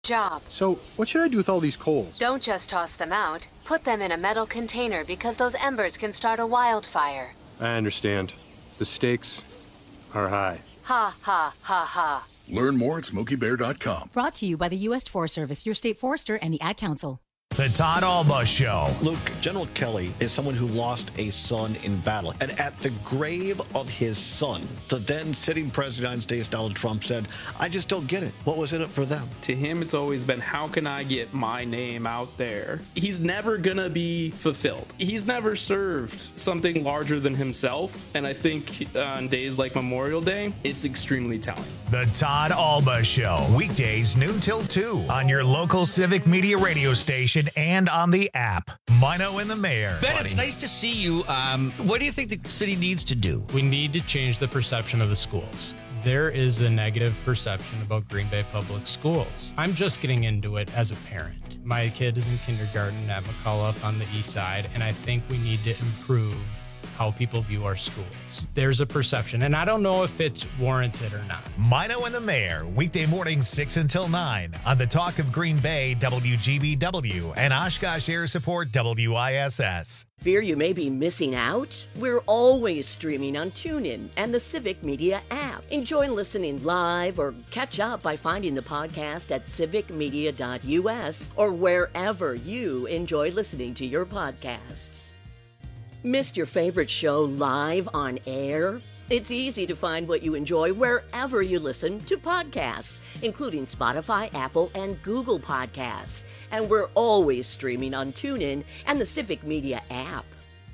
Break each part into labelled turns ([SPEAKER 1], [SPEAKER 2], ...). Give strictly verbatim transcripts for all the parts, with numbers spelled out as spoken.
[SPEAKER 1] Job.
[SPEAKER 2] So, what should I do with all these coals?
[SPEAKER 1] Don't just toss them out. Put them in a metal container because those embers can start a wildfire.
[SPEAKER 2] I understand. The stakes are high.
[SPEAKER 1] Ha, ha, ha, ha.
[SPEAKER 3] Learn more at smokey bear dot com.
[SPEAKER 4] Brought to you by the U S Forest Service, your state forester, and the Ad Council.
[SPEAKER 5] The Todd Alba Show.
[SPEAKER 6] Luke, General Kelly is someone who lost a son in battle. And at the grave of his son, the then sitting president of the United States, Donald Trump, said, I just don't get it. What was in it for them?
[SPEAKER 7] To him, it's always been, how can I get my name out there? He's never going to be fulfilled. He's never served something larger than himself. And I think on days like Memorial Day, it's extremely telling.
[SPEAKER 5] The Todd Alba Show. Weekdays noon till two on your local Civic Media radio station and on the app. Mino and the Mayor.
[SPEAKER 8] Ben, buddy. It's nice to see you. Um, what do you think the city needs to do?
[SPEAKER 9] We need to change the perception of the schools. There is a negative perception about Green Bay Public Schools. I'm just getting into it as a parent. My kid is in kindergarten at McCullough on the east side, and I think we need to improve how people view our schools. There's a perception, and I don't know if it's warranted or not.
[SPEAKER 5] Mino and the Mayor, weekday mornings six until nine on the Talk of Green Bay, W G B W, and Oshkosh Air Support, W I S S.
[SPEAKER 10] Fear you may be missing out? We're always streaming on TuneIn and the Civic Media app. Enjoy listening live or catch up by finding the podcast at civic media dot U S or wherever you enjoy listening to your podcasts. Missed your favorite show live on air? It's easy to find what you enjoy wherever you listen to podcasts, including Spotify, Apple, and Google Podcasts. And we're always streaming on TuneIn and the Civic Media app.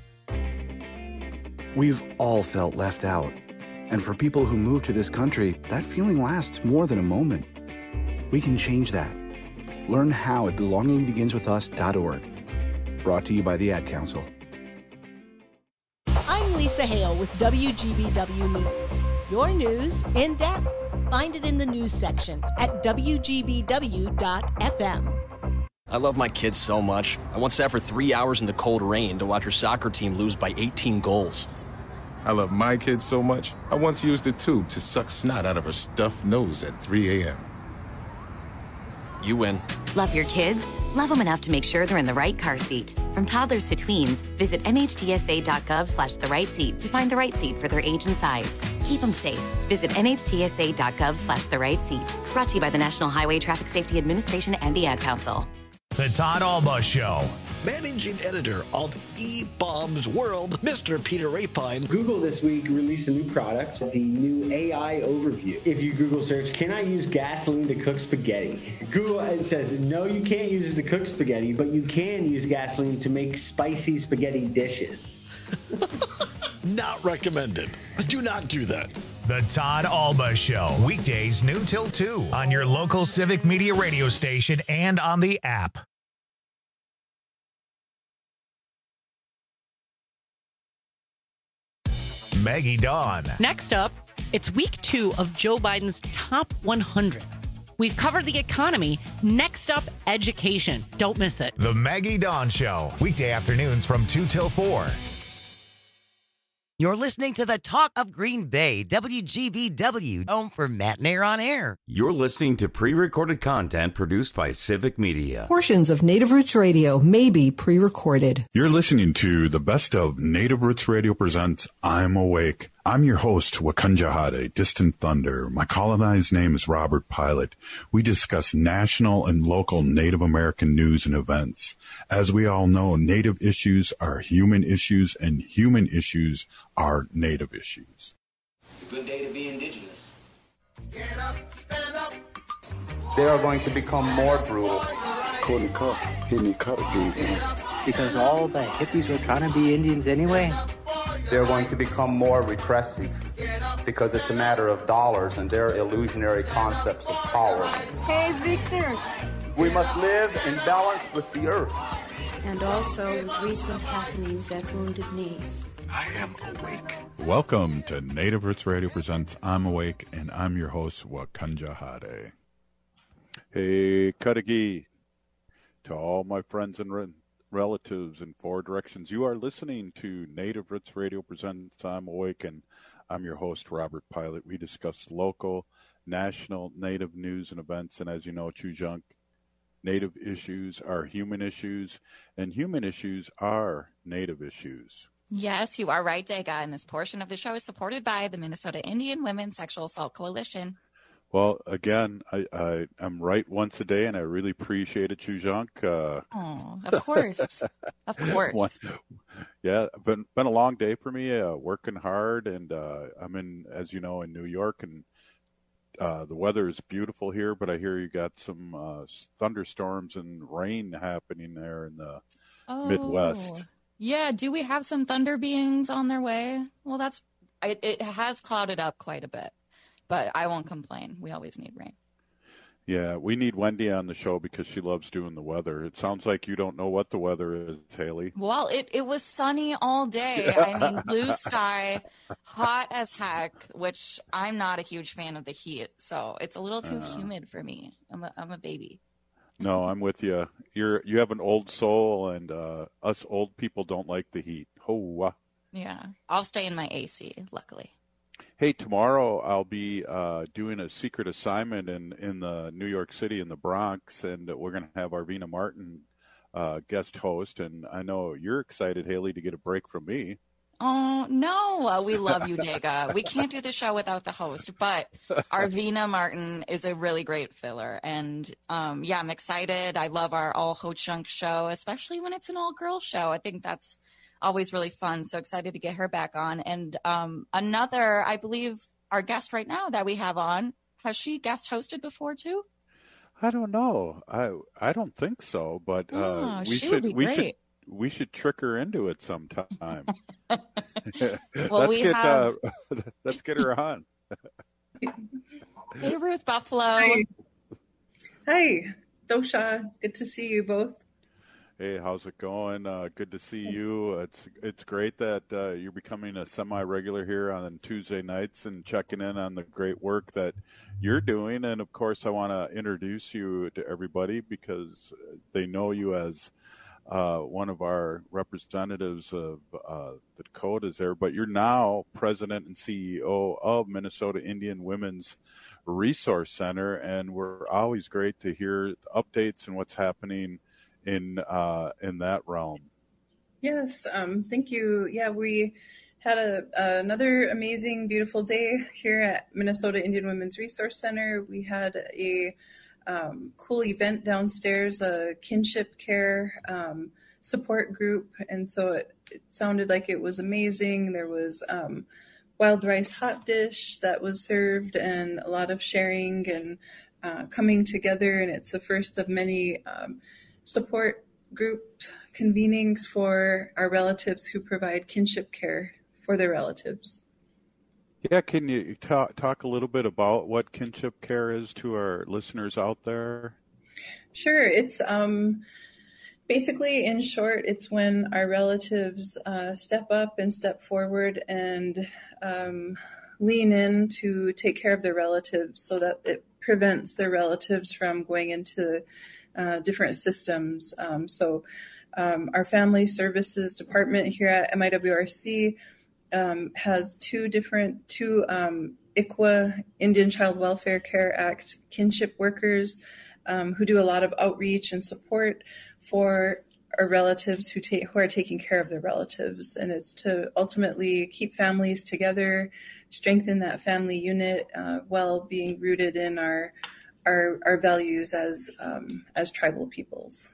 [SPEAKER 11] We've all felt left out. And for people who move to this country, that feeling lasts more than a moment. We can change that. Learn how at belonging begins with us dot org. Brought to you by the Ad Council.
[SPEAKER 12] I'm Lisa Hale with W G B W News. Your news in depth. Find it in the news section at W G B W dot F M.
[SPEAKER 13] I love my kids so much. I once sat for three hours in the cold rain to watch her soccer team lose by eighteen goals.
[SPEAKER 3] I love my kids so much, I once used a tube to suck snot out of her stuffed nose at three a.m.
[SPEAKER 13] You win.
[SPEAKER 14] Love your kids? Love them enough to make sure they're in the right car seat. From toddlers to tweens, visit N H T S A dot gov slash the right seat to find the right seat for their age and size. Keep them safe. Visit N H T S A dot gov slash the right seat. Brought to you by the National Highway Traffic Safety Administration and the Ad Council.
[SPEAKER 5] The Todd Alba Show.
[SPEAKER 6] Managing editor of eBaum's World, Mister Peter Rapine.
[SPEAKER 15] Google this week released a new product, the new A I Overview. If you Google search, can I use gasoline to cook spaghetti? Google it says, no, you can't use it to cook spaghetti, but you can use gasoline to make spicy spaghetti dishes.
[SPEAKER 6] Not recommended. Do not do that.
[SPEAKER 5] The Todd Alba Show. Weekdays noon till two on your local Civic Media radio station and on the app. Maggie Dawn.
[SPEAKER 4] Next up, it's week two of Joe Biden's top one hundred. We've covered the economy. Next up, education. Don't miss it.
[SPEAKER 5] The Maggie Dawn Show. Weekday afternoons from two till four.
[SPEAKER 16] You're listening to the Talk of Green Bay, W G B W, home for Matt Nair on Air.
[SPEAKER 17] You're listening to pre-recorded content produced by Civic Media.
[SPEAKER 18] Portions of Native Roots Radio may be pre-recorded.
[SPEAKER 19] You're listening to the best of Native Roots Radio presents I'm Awake. I'm your host, Wakanja Hade, Distant Thunder. My colonized name is Robert Pilot. We discuss national and local Native American news and events. As we all know, Native issues are human issues, and human issues are Native issues.
[SPEAKER 20] It's a good day to be Indigenous.
[SPEAKER 21] Get up, stand up. They are going to become more brutal.
[SPEAKER 22] Because all the hippies were trying to be Indians anyway.
[SPEAKER 21] They're going to become more repressive because it's a matter of dollars and their illusionary concepts of power.
[SPEAKER 23] Hey, Victor.
[SPEAKER 21] We must live in balance with the earth.
[SPEAKER 23] And also with recent happenings at Wounded Knee.
[SPEAKER 19] I am awake. Welcome to Native Roots Radio presents I'm Awake, and I'm your host, Wakanja Hade. Hey, Kadagi. To all my friends and re- relatives in four directions, you are listening to Native Roots Radio presents I'm Awake, and I'm your host, Robert Pilot. We discuss local, national, Native news and events, and as you know, Chujunk Native issues are human issues, and human issues are Native issues.
[SPEAKER 1] Yes, you are right, Dega. And this portion of the show is supported by the Minnesota Indian Women's Sexual Assault Coalition.
[SPEAKER 19] Well, again, I, I, I'm right once a day, and I really appreciate it, Chuzhank. Uh,
[SPEAKER 1] oh, of course. Of course.
[SPEAKER 19] One, yeah, been been a long day for me, uh, working hard, and uh, I'm in, as you know, in New York, and uh, the weather is beautiful here, but I hear you got some uh, thunderstorms and rain happening there in the
[SPEAKER 1] oh,
[SPEAKER 19] Midwest.
[SPEAKER 1] Yeah, do we have some thunder beings on their way? Well, that's it, it has clouded up quite a bit. But I won't complain. We always need rain.
[SPEAKER 19] Yeah, we need Wendy on the show because she loves doing the weather. It sounds like you don't know what the weather is, Haley.
[SPEAKER 1] Well, it, it was sunny all day. I mean, blue sky, hot as heck, which I'm not a huge fan of the heat. So it's a little too uh, humid for me. I'm a, I'm a baby.
[SPEAKER 19] No, I'm with you. You're you have an old soul, and uh, us old people don't like the heat. Oh,
[SPEAKER 1] yeah. I'll stay in my A C, luckily.
[SPEAKER 19] Hey, tomorrow I'll be uh, doing a secret assignment in, in the New York City in the Bronx, and we're going to have Arvina Martin uh, guest host. And I know you're excited, Haley, to get a break from me.
[SPEAKER 1] Oh, no, we love you, Dega. We can't do the show without the host, but Arvina Martin is a really great filler. And um, yeah, I'm excited. I love our all Ho-Chunk show, especially when it's an all-girl show. I think that's always really fun. So excited to get her back on. And um, another, I believe our guest right now that we have on, has she guest hosted before too?
[SPEAKER 19] I don't know. I I don't think so, but uh,
[SPEAKER 1] oh,
[SPEAKER 19] we should we
[SPEAKER 1] great.
[SPEAKER 19] should we should trick her into it sometime.
[SPEAKER 1] well,
[SPEAKER 19] let's
[SPEAKER 1] we
[SPEAKER 19] get
[SPEAKER 1] have...
[SPEAKER 19] uh, let's get her on.
[SPEAKER 1] Hey, Ruth Buffalo.
[SPEAKER 2] Hi. Hi, Dosha. Good to see you both.
[SPEAKER 19] Hey, how's it going? Uh, good to see you. It's it's great that uh, you're becoming a semi-regular here on Tuesday nights and checking in on the great work that you're doing. And, of course, I want to introduce you to everybody because they know you as uh, one of our representatives of uh, the Dakotas there. But you're now president and C E O of Minnesota Indian Women's Resource Center, and we're always great to hear updates and what's happening in uh, in that realm.
[SPEAKER 2] Yes, um, thank you. Yeah, we had a, another amazing, beautiful day here at Minnesota Indian Women's Resource Center. We had a um, cool event downstairs, a kinship care um, support group, and so it, it sounded like it was amazing. There was um, wild rice hot dish that was served, and a lot of sharing and uh, coming together, and it's the first of many um, support group convenings for our relatives who provide kinship care for their relatives.
[SPEAKER 19] Yeah, can you talk, talk a little bit about what kinship care is to our listeners out there?
[SPEAKER 2] Sure. It's um, basically, in short, it's when our relatives uh, step up and step forward and um, lean in to take care of their relatives so that it prevents their relatives from going into Uh, different systems. Um, so um, our Family Services Department here at M I W R C um, has two different, two um, I C W A, Indian Child Welfare Care Act kinship workers um, who do a lot of outreach and support for our relatives who, take, who are taking care of their relatives. And it's to ultimately keep families together, strengthen that family unit uh, while being rooted in our Our, our values as um, as tribal peoples.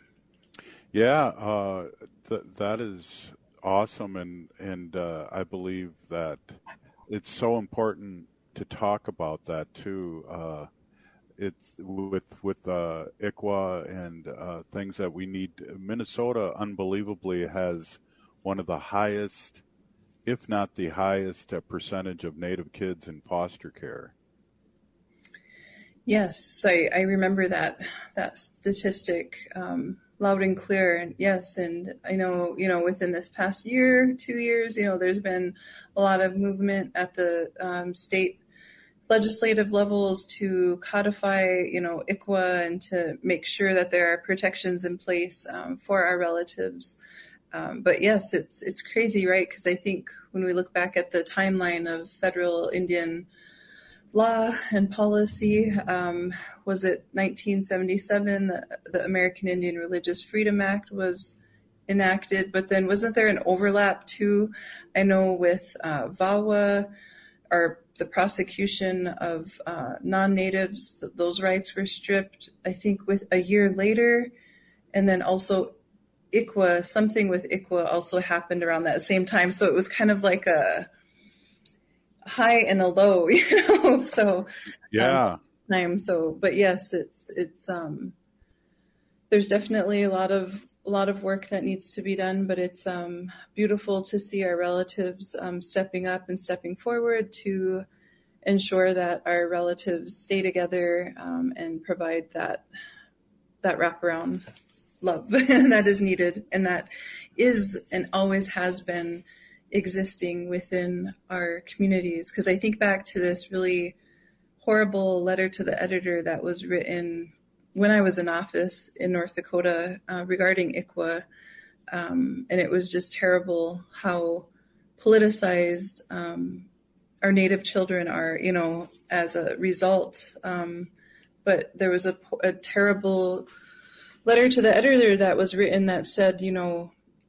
[SPEAKER 19] Yeah, uh, th- that is awesome, and and uh, I believe that it's so important to talk about that too. Uh, it's with with uh, I C W A and uh, things that we need. Minnesota, unbelievably, has one of the highest, if not the highest, uh, percentage of Native kids in foster care.
[SPEAKER 2] Yes, I, I remember that that statistic um, loud and clear. And yes, and I know, you know, within this past year, two years, you know, there's been a lot of movement at the um, state legislative levels to codify, you know, I C W A and to make sure that there are protections in place um, for our relatives. Um, but yes, it's it's crazy, right? Because I think when we look back at the timeline of federal Indian law and policy. Um, was it nineteen seventy-seven, the, the American Indian Religious Freedom Act was enacted, but then wasn't there an overlap too? I know with uh, V A W A, or the prosecution of uh, non-natives, th- those rights were stripped, I think, with a year later. And then also I C W A, something with I C W A also happened around that same time. So it was kind of like a high and a low, you know. So
[SPEAKER 7] yeah.
[SPEAKER 2] Um, time. So, but yes, it's it's um, there's definitely a lot of a lot of work that needs to be done. But it's um, beautiful to see our relatives um, stepping up and stepping forward to ensure that our relatives stay together um, and provide that that wraparound love that is needed, and that is and always has been existing within our communities. Because I think back to this really horrible letter to the editor that was written when I was in office in North Dakota uh, regarding I C W A. Um, and it was just terrible how politicized um, our Native children are, you know, as a result. Um, but there was a, a terrible letter to the editor that was written that said, you know,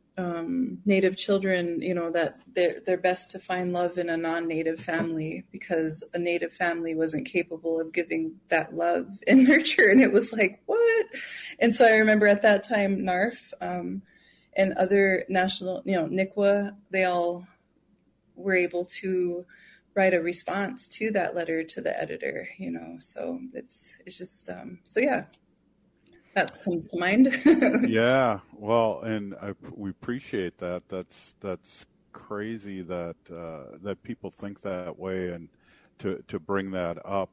[SPEAKER 2] um, Native children, you know, that they're, they're best to find love in a non-Native family because a Native family wasn't capable of giving that love and nurture. And it was like, what? And so I remember at that time, N A R F um, and other national, you know, N I C W A, they all were able to write a response to that letter to the editor, you know, so it's, it's just, um, so yeah. That comes to mind.
[SPEAKER 7] Yeah, well, and I, we appreciate that. That's that's crazy that uh, that people think that way, and to to bring that up,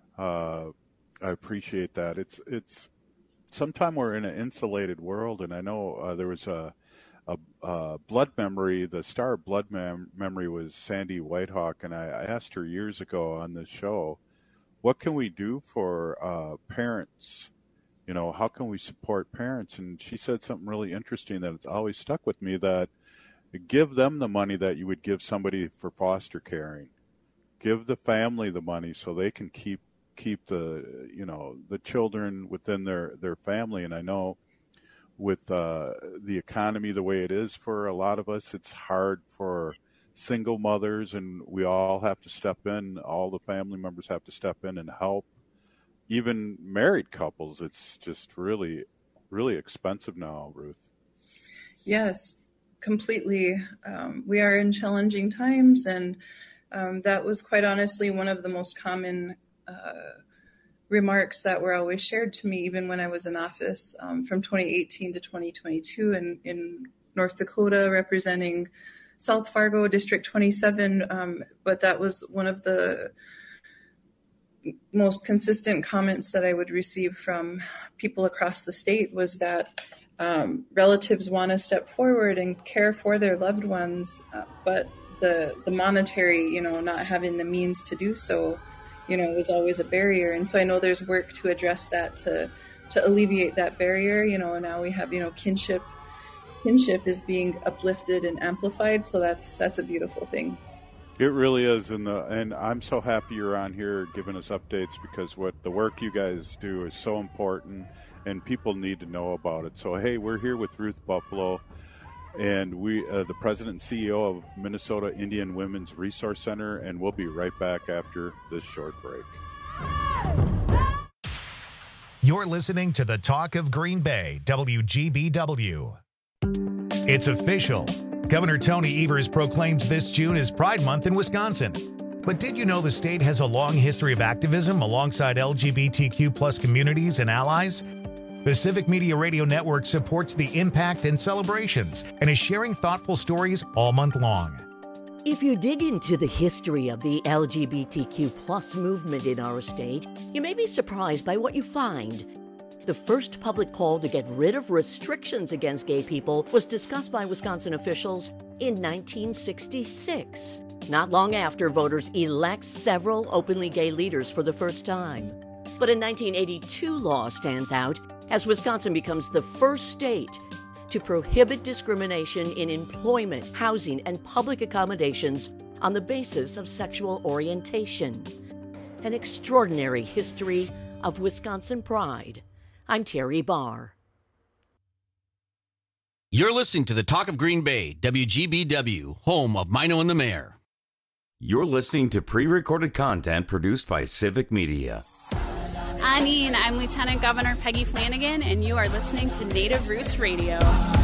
[SPEAKER 7] uh, I appreciate that. It's it's sometimes we're in an insulated world, and I know uh, there was a, a, a blood memory. The star of blood mem- memory was Sandy Whitehawk, and I, I asked her years ago on this show, what can we do for uh, parents? You know, how can we support parents? And she said something really interesting that it's always stuck with me, that give them the money that you would give somebody for foster caring. Give the family the money so they can keep keep the, you know, the children within their, their family. And I know with uh, the economy the way it is for a lot of us, it's hard for single mothers, and we all have to step in. All the family members have to step in and help. Even married couples, it's just really, really expensive now, Ruth.
[SPEAKER 2] Yes, completely. Um, we are in challenging times, and um, that was quite honestly one of the most common uh, remarks that were always shared to me, even when I was in office um, from twenty eighteen to twenty twenty-two in, in North Dakota, representing South Fargo, District twenty-seven. Um, but that was one of the most consistent comments that I would receive from people across the state was that um, relatives want to step forward and care for their loved ones, uh, but the the monetary, you know, not having the means to do so, you know, was always a barrier. And so I know there's work to address that, to to alleviate that barrier, you know, and now we have, you know, kinship kinship is being uplifted and amplified. So that's that's a beautiful thing.
[SPEAKER 7] It really is, and the and I'm so happy you're on here giving us updates, because what the work you guys do is so important, and people need to know about it. So hey, we're here with Ruth Buffalo, and we uh, the president and C E O of Minnesota Indian Women's Resource Center, and we'll be right back after this short break.
[SPEAKER 5] You're listening to the Talk of Green Bay, W G B W. It's official. Governor Tony Evers proclaims this June as Pride Month in Wisconsin. But did you know the state has a long history of activism alongside L G B T Q plus communities and allies? The Civic Media Radio Network supports the impact and celebrations and is sharing thoughtful stories all month long.
[SPEAKER 10] If you dig into the history of the L G B T Q plus movement in our state, you may be surprised by what you find. The first public call to get rid of restrictions against gay people was discussed by Wisconsin officials in nineteen sixty-six, not long after voters elect several openly gay leaders for the first time. But a nineteen eighty-two law stands out as Wisconsin becomes the first state to prohibit discrimination in employment, housing, and public accommodations on the basis of sexual orientation. an extraordinary history of Wisconsin pride. I'm Terry Barr.
[SPEAKER 8] You're listening to the Talk of Green Bay, W G B W, home of Mino and the Mayor.
[SPEAKER 17] You're listening to pre-recorded content produced by Civic Media.
[SPEAKER 9] Anine, I'm Lieutenant Governor Peggy Flanagan, and you are listening to Native Roots Radio.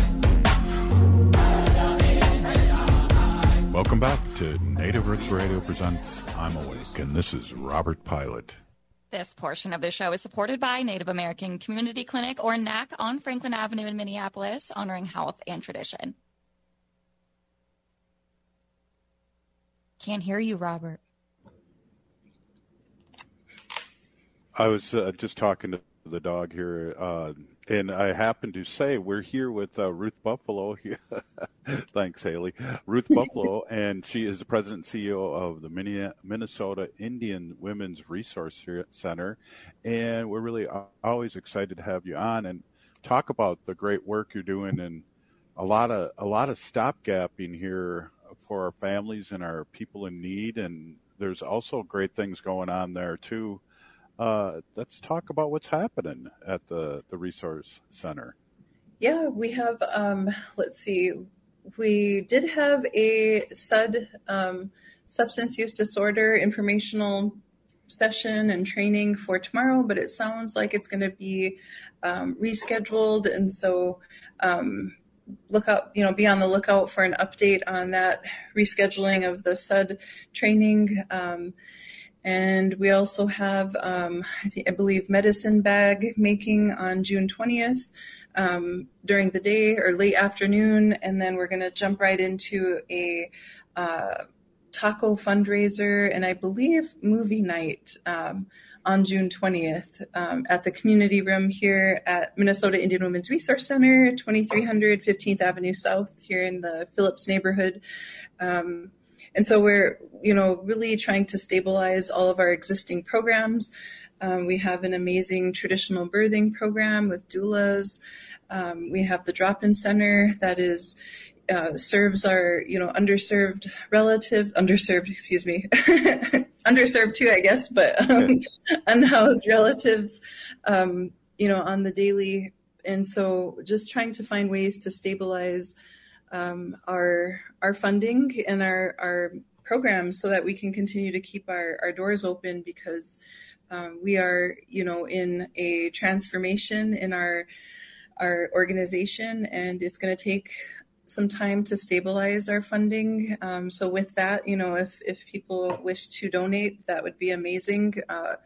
[SPEAKER 19] Welcome back to Native Roots Radio presents I'm Awake, and this is Robert Pilot.
[SPEAKER 1] This portion of the show is supported by Native American Community Clinic, or N A C, on Franklin Avenue in Minneapolis, honoring health and tradition. Can't hear you, Robert.
[SPEAKER 7] I was uh, just talking to the dog here, uh, and I happened to say we're here with uh, Ruth Buffalo. Thanks, Haley. Ruth Buffalo, and she is the president and C E O of the Minnesota Indian Women's Resource Center. And we're really always excited to have you on and talk about the great work you're doing, and a lot of a lot of stopgapping here for our families and our people in need. And there's also great things going on there too. Uh, let's talk about what's happening at the, the resource center.
[SPEAKER 2] Yeah, we have, um, let's see, we did have a S U D, um, substance use disorder informational session and training for tomorrow, but it sounds like it's going to be um, rescheduled. And so um, look out, you know, be on the lookout for an update on that rescheduling of the S U D training. Um, And we also have, um, I, think, I believe, medicine bag making on June twentieth um, during the day or late afternoon. And then we're going to jump right into a uh, taco fundraiser and I believe movie night um, on June twentieth um, at the community room here at Minnesota Indian Women's Resource Center, twenty-three hundred fifteenth Avenue South here in the Phillips neighborhood. Um, And so we're, you know, really trying to stabilize all of our existing programs. Um, we have an amazing traditional birthing program with doulas. Um, we have the drop-in center that is uh, serves our, you know, underserved relative, underserved, excuse me, underserved too, I guess, but um, unhoused relatives, um, you know, on the daily. And so just trying to find ways to stabilize Um, our our funding and our, our programs so that we can continue to keep our, our doors open, because um, we are, you know, in a transformation in our our organization, and it's going to take some time to stabilize our funding. Um, so with that, you know, if, if people wish to donate, that would be amazing. Uh,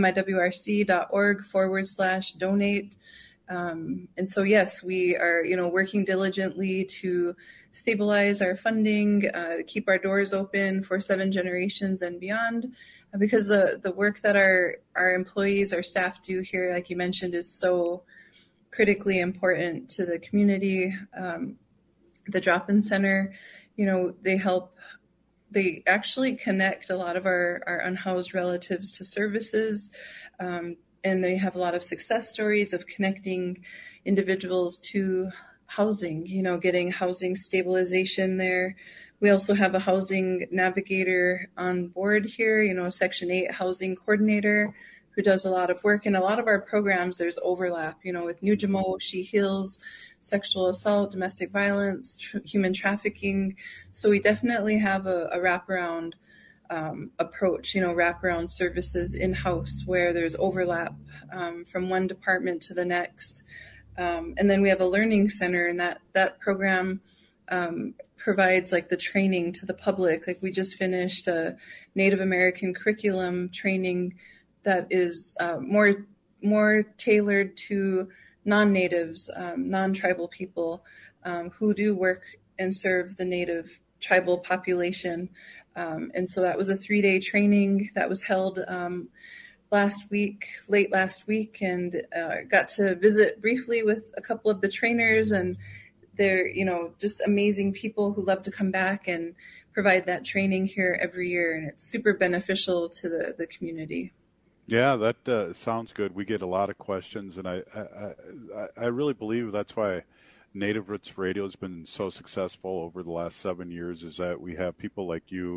[SPEAKER 2] miwrc.org forward slash donate. Um, and so, yes, we are, you know, working diligently to stabilize our funding, uh, to keep our doors open for seven generations and beyond, uh, because the, the work that our, our employees, our staff do here, like you mentioned, is so critically important to the community. Um, the drop-in center, you know, they help, they actually connect a lot of our, our unhoused relatives to services, um, and they have a lot of success stories of connecting individuals to housing, you know, getting housing stabilization there. We also have a housing navigator on board here, you know, a Section eight housing coordinator who does a lot of work. In a lot of our programs, there's overlap, you know, with N U J M O, She Heals, sexual assault, domestic violence, tr- human trafficking. So we definitely have a, a wraparound Um, approach, you know, wraparound services in-house where there's overlap um, from one department to the next. Um, and then we have a learning center, and that, that program um, provides like the training to the public. Like we just finished a Native American curriculum training that is uh, more, more tailored to non-natives, um, non-tribal people um, who do work and serve the Native tribal population. Um, and so that was a three-day training that was held um, last week, late last week, and uh, got to visit briefly with a couple of the trainers, and they're, you know, just amazing people who love to come back and provide that training here every year, and it's super beneficial to the, the community.
[SPEAKER 7] Yeah, that uh, sounds good. We get a lot of questions, and I, I, I, I really believe that's why Native Roots Radio has been so successful over the last seven years, is that we have people like you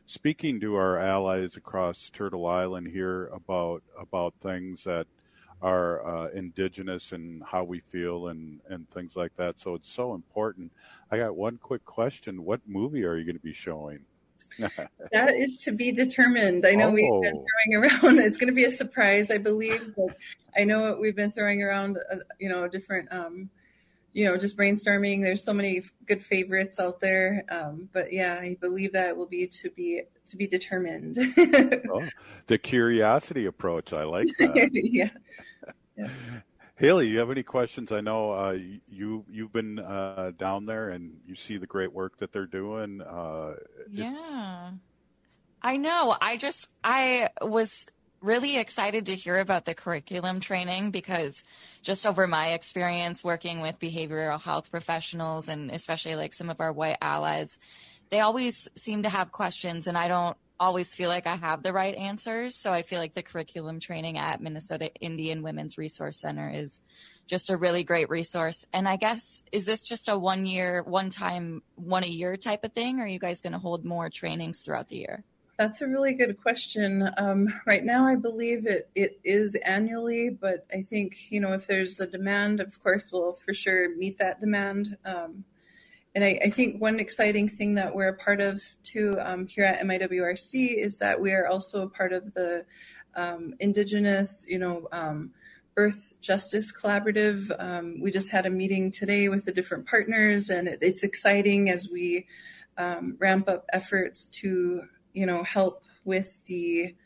[SPEAKER 7] speaking to our allies across Turtle Island here about about things that are uh, indigenous and how we feel and, and things like that. So it's so important. I got one quick question. What movie are you going to be showing?
[SPEAKER 2] That is to be determined. I know
[SPEAKER 7] Oh.
[SPEAKER 2] we've been throwing around, it's going to be a surprise, I believe, but I know we've been throwing around, uh, you know, different, um, you know, just brainstorming. There's so many good favorites out there. Um, but yeah, I believe that will be to be, to be determined.
[SPEAKER 7] Oh, the curiosity approach. I like that.
[SPEAKER 2] yeah. yeah.
[SPEAKER 7] Haley, you have any questions? I know uh, you you've been uh, down there and you see the great work that they're doing. Uh,
[SPEAKER 1] Yeah. I know. I just, I was really excited to hear about the curriculum training because just over my experience working with behavioral health professionals and especially like some of our white allies, they always seem to have questions and I don't always feel like I have the right answers. So I feel like the curriculum training at Minnesota Indian Women's Resource Center is just a really great resource. And I guess, is this just a one year, one time, one a year type of thing? Or are you guys going to hold more trainings throughout the year?
[SPEAKER 2] That's a really good question. Um, right now, I believe it, it is annually, but I think, you know, if there's a demand, of course, we'll for sure meet that demand. Um, and I, I think one exciting thing that we're a part of too um, here at M I W R C is that we are also a part of the um, Indigenous, you know, um, Birth Justice Collaborative. Um, we just had a meeting today with the different partners, and it, it's exciting as we um, ramp up efforts to, you know, help with the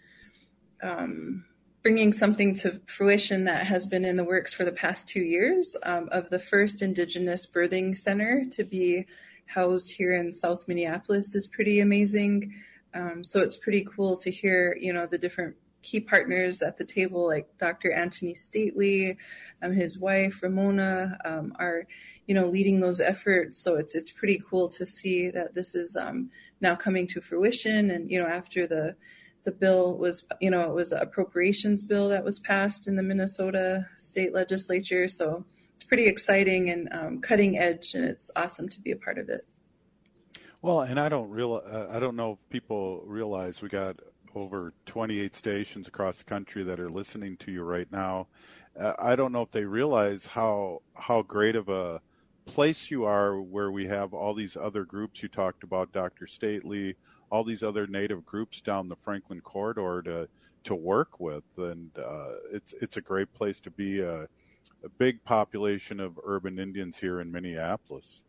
[SPEAKER 2] um, bringing something to fruition that has been in the works for the past two years um, of the first Indigenous birthing center to be housed here in South Minneapolis is pretty amazing. Um, so it's pretty cool to hear, you know, the different key partners at the table, like Doctor Anthony Stately, um, his wife Ramona, um, are, you know, leading those efforts. So it's it's pretty cool to see that this is um, now coming to fruition. And you know, after the the bill was, you know, it was an appropriations bill that was passed in the Minnesota state legislature. So it's pretty exciting and um, cutting edge, and it's awesome to be a part of it.
[SPEAKER 7] Well, and I don't real uh, I don't know if people realize we got over twenty-eight stations across the country that are listening to you right now. Uh, I don't know if they realize how how great of a place you are, where we have all these other groups you talked about, Doctor Stately, all these other Native groups down the Franklin corridor to to work with, and uh, it's it's a great place to be. A, a big population of urban Indians here in Minneapolis.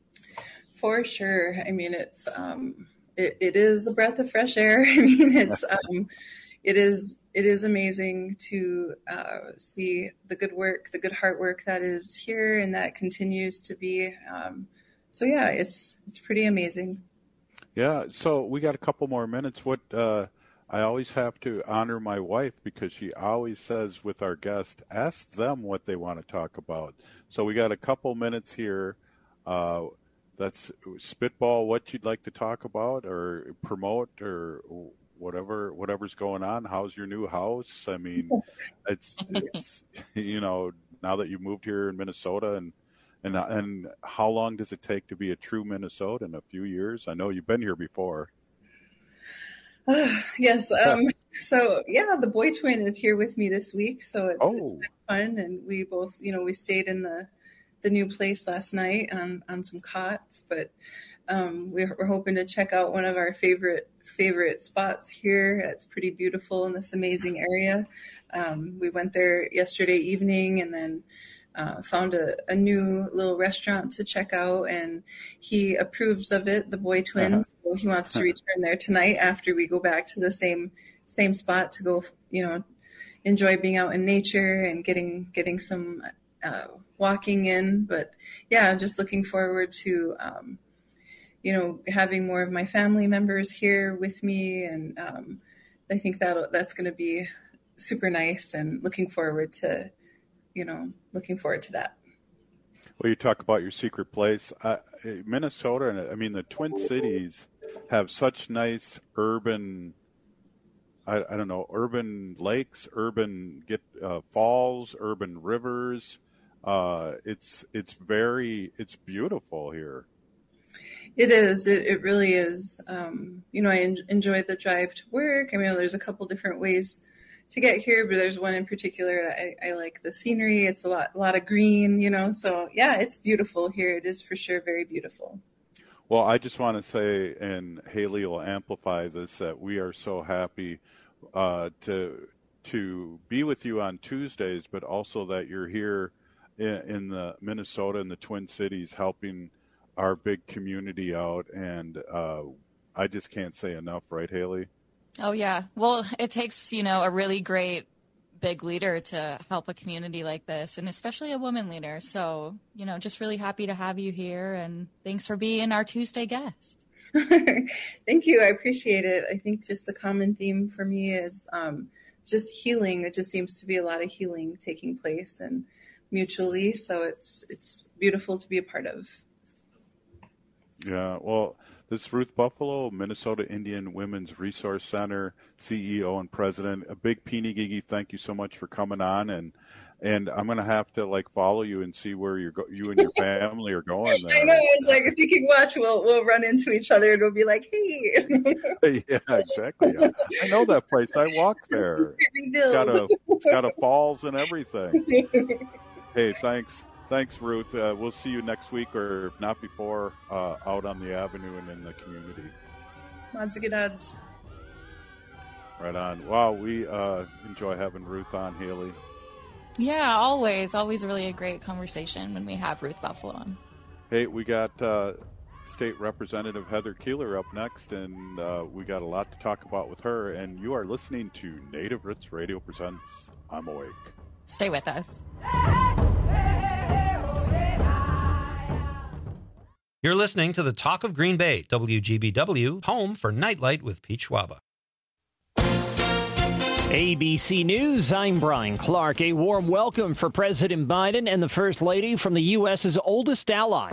[SPEAKER 2] For sure. I mean, it's um, it, it is a breath of fresh air. I mean, it's um, it is it is amazing to uh, see the good work, the good heart work that is here, and that continues to be. Um, so yeah, it's it's pretty amazing.
[SPEAKER 7] Yeah. So we got a couple more minutes. What uh, I always have to honor my wife because she always says with our guest, ask them what they want to talk about. So we got a couple minutes here. Uh, That's spitball what you'd like to talk about or promote or whatever, whatever's going on. How's your new house? I mean, it's, it's you know, now that you've moved here in Minnesota, and and and how long does it take to be a true Minnesotan? A few years? I know you've been here before.
[SPEAKER 2] Uh, yes. Um, so yeah, the boy twin is here with me this week, so it's,
[SPEAKER 7] oh.
[SPEAKER 2] it's been fun, and we both, you know, we stayed in the the new place last night on, on some cots, but um, we're, we're hoping to check out one of our favorite favorite spots here. It's pretty beautiful in this amazing area. Um, we went there yesterday evening and then uh, found a, a new little restaurant to check out, and he approves of it, the boy twins. Uh-huh. So he wants to return there tonight after we go back to the same same spot to go, you know, enjoy being out in nature and getting getting some uh, walking in. But yeah, just looking forward to, um, you know, having more of my family members here with me. And um, I think that that's going to be super nice, and looking forward to, you know, looking forward to that.
[SPEAKER 7] Well, you talk about your secret place. Uh, Minnesota, and I mean, the Twin Cities have such nice urban, I, I don't know, urban lakes, urban get uh, falls, urban rivers. Uh, it's it's very it's beautiful here.
[SPEAKER 2] It is. It, it really is. Um, you know, I en- enjoy the drive to work. I mean, there's a couple different ways to get here, but there's one in particular that I, I like the scenery. It's a lot, a lot of green, you know, so yeah, it's beautiful here. It is for sure very beautiful.
[SPEAKER 7] Well, I just want to say, and Haley will amplify this, that we are so happy uh, to to be with you on Tuesdays, but also that you're here in, in the Minnesota and the Twin Cities helping our big community out. And uh, I just can't say enough, right, Haley?
[SPEAKER 1] Oh, yeah. Well, it takes, you know, a really great big leader to help a community like this, and especially a woman leader. So, you know, just really happy to have you here, and thanks for being our Tuesday guest.
[SPEAKER 2] Thank you. I appreciate it. I think just the common theme for me is um, just healing. It just seems to be a lot of healing taking place and mutually. So it's it's beautiful to be a part of.
[SPEAKER 7] Yeah, well, this is Ruth Buffalo, Minnesota Indian Women's Resource Center C E O and president. A big Peony Gigi, thank you so much for coming on, and and I'm gonna have to like follow you and see where you're go- you and your family are going there.
[SPEAKER 2] I know. It's like if you can watch, we'll we'll run into each other and we'll be like, hey.
[SPEAKER 7] Yeah, exactly. I, I know that place. I walked there. It's got a it's got a falls and everything. Hey, thanks. Thanks, Ruth. Uh, we'll see you next week, or if not before, uh, out on the avenue and in the community.
[SPEAKER 2] Lots of good odds.
[SPEAKER 7] Right on. Wow, we uh, enjoy having Ruth on, Haley.
[SPEAKER 1] Yeah, always. Always really a great conversation when we have Ruth Buffalo on.
[SPEAKER 7] Hey, we got uh, State Representative Heather Keeler up next, and uh, we got a lot to talk about with her. And you are listening to Native Roots Radio Presents I'm Awake.
[SPEAKER 1] Stay with us.
[SPEAKER 3] You're listening to the Talk of Green Bay, W G B W, home for Nightlight with Pete Schwaba.
[SPEAKER 11] A B C News, I'm Brian Clark. A warm welcome for President Biden and the First Lady from the U S's oldest ally.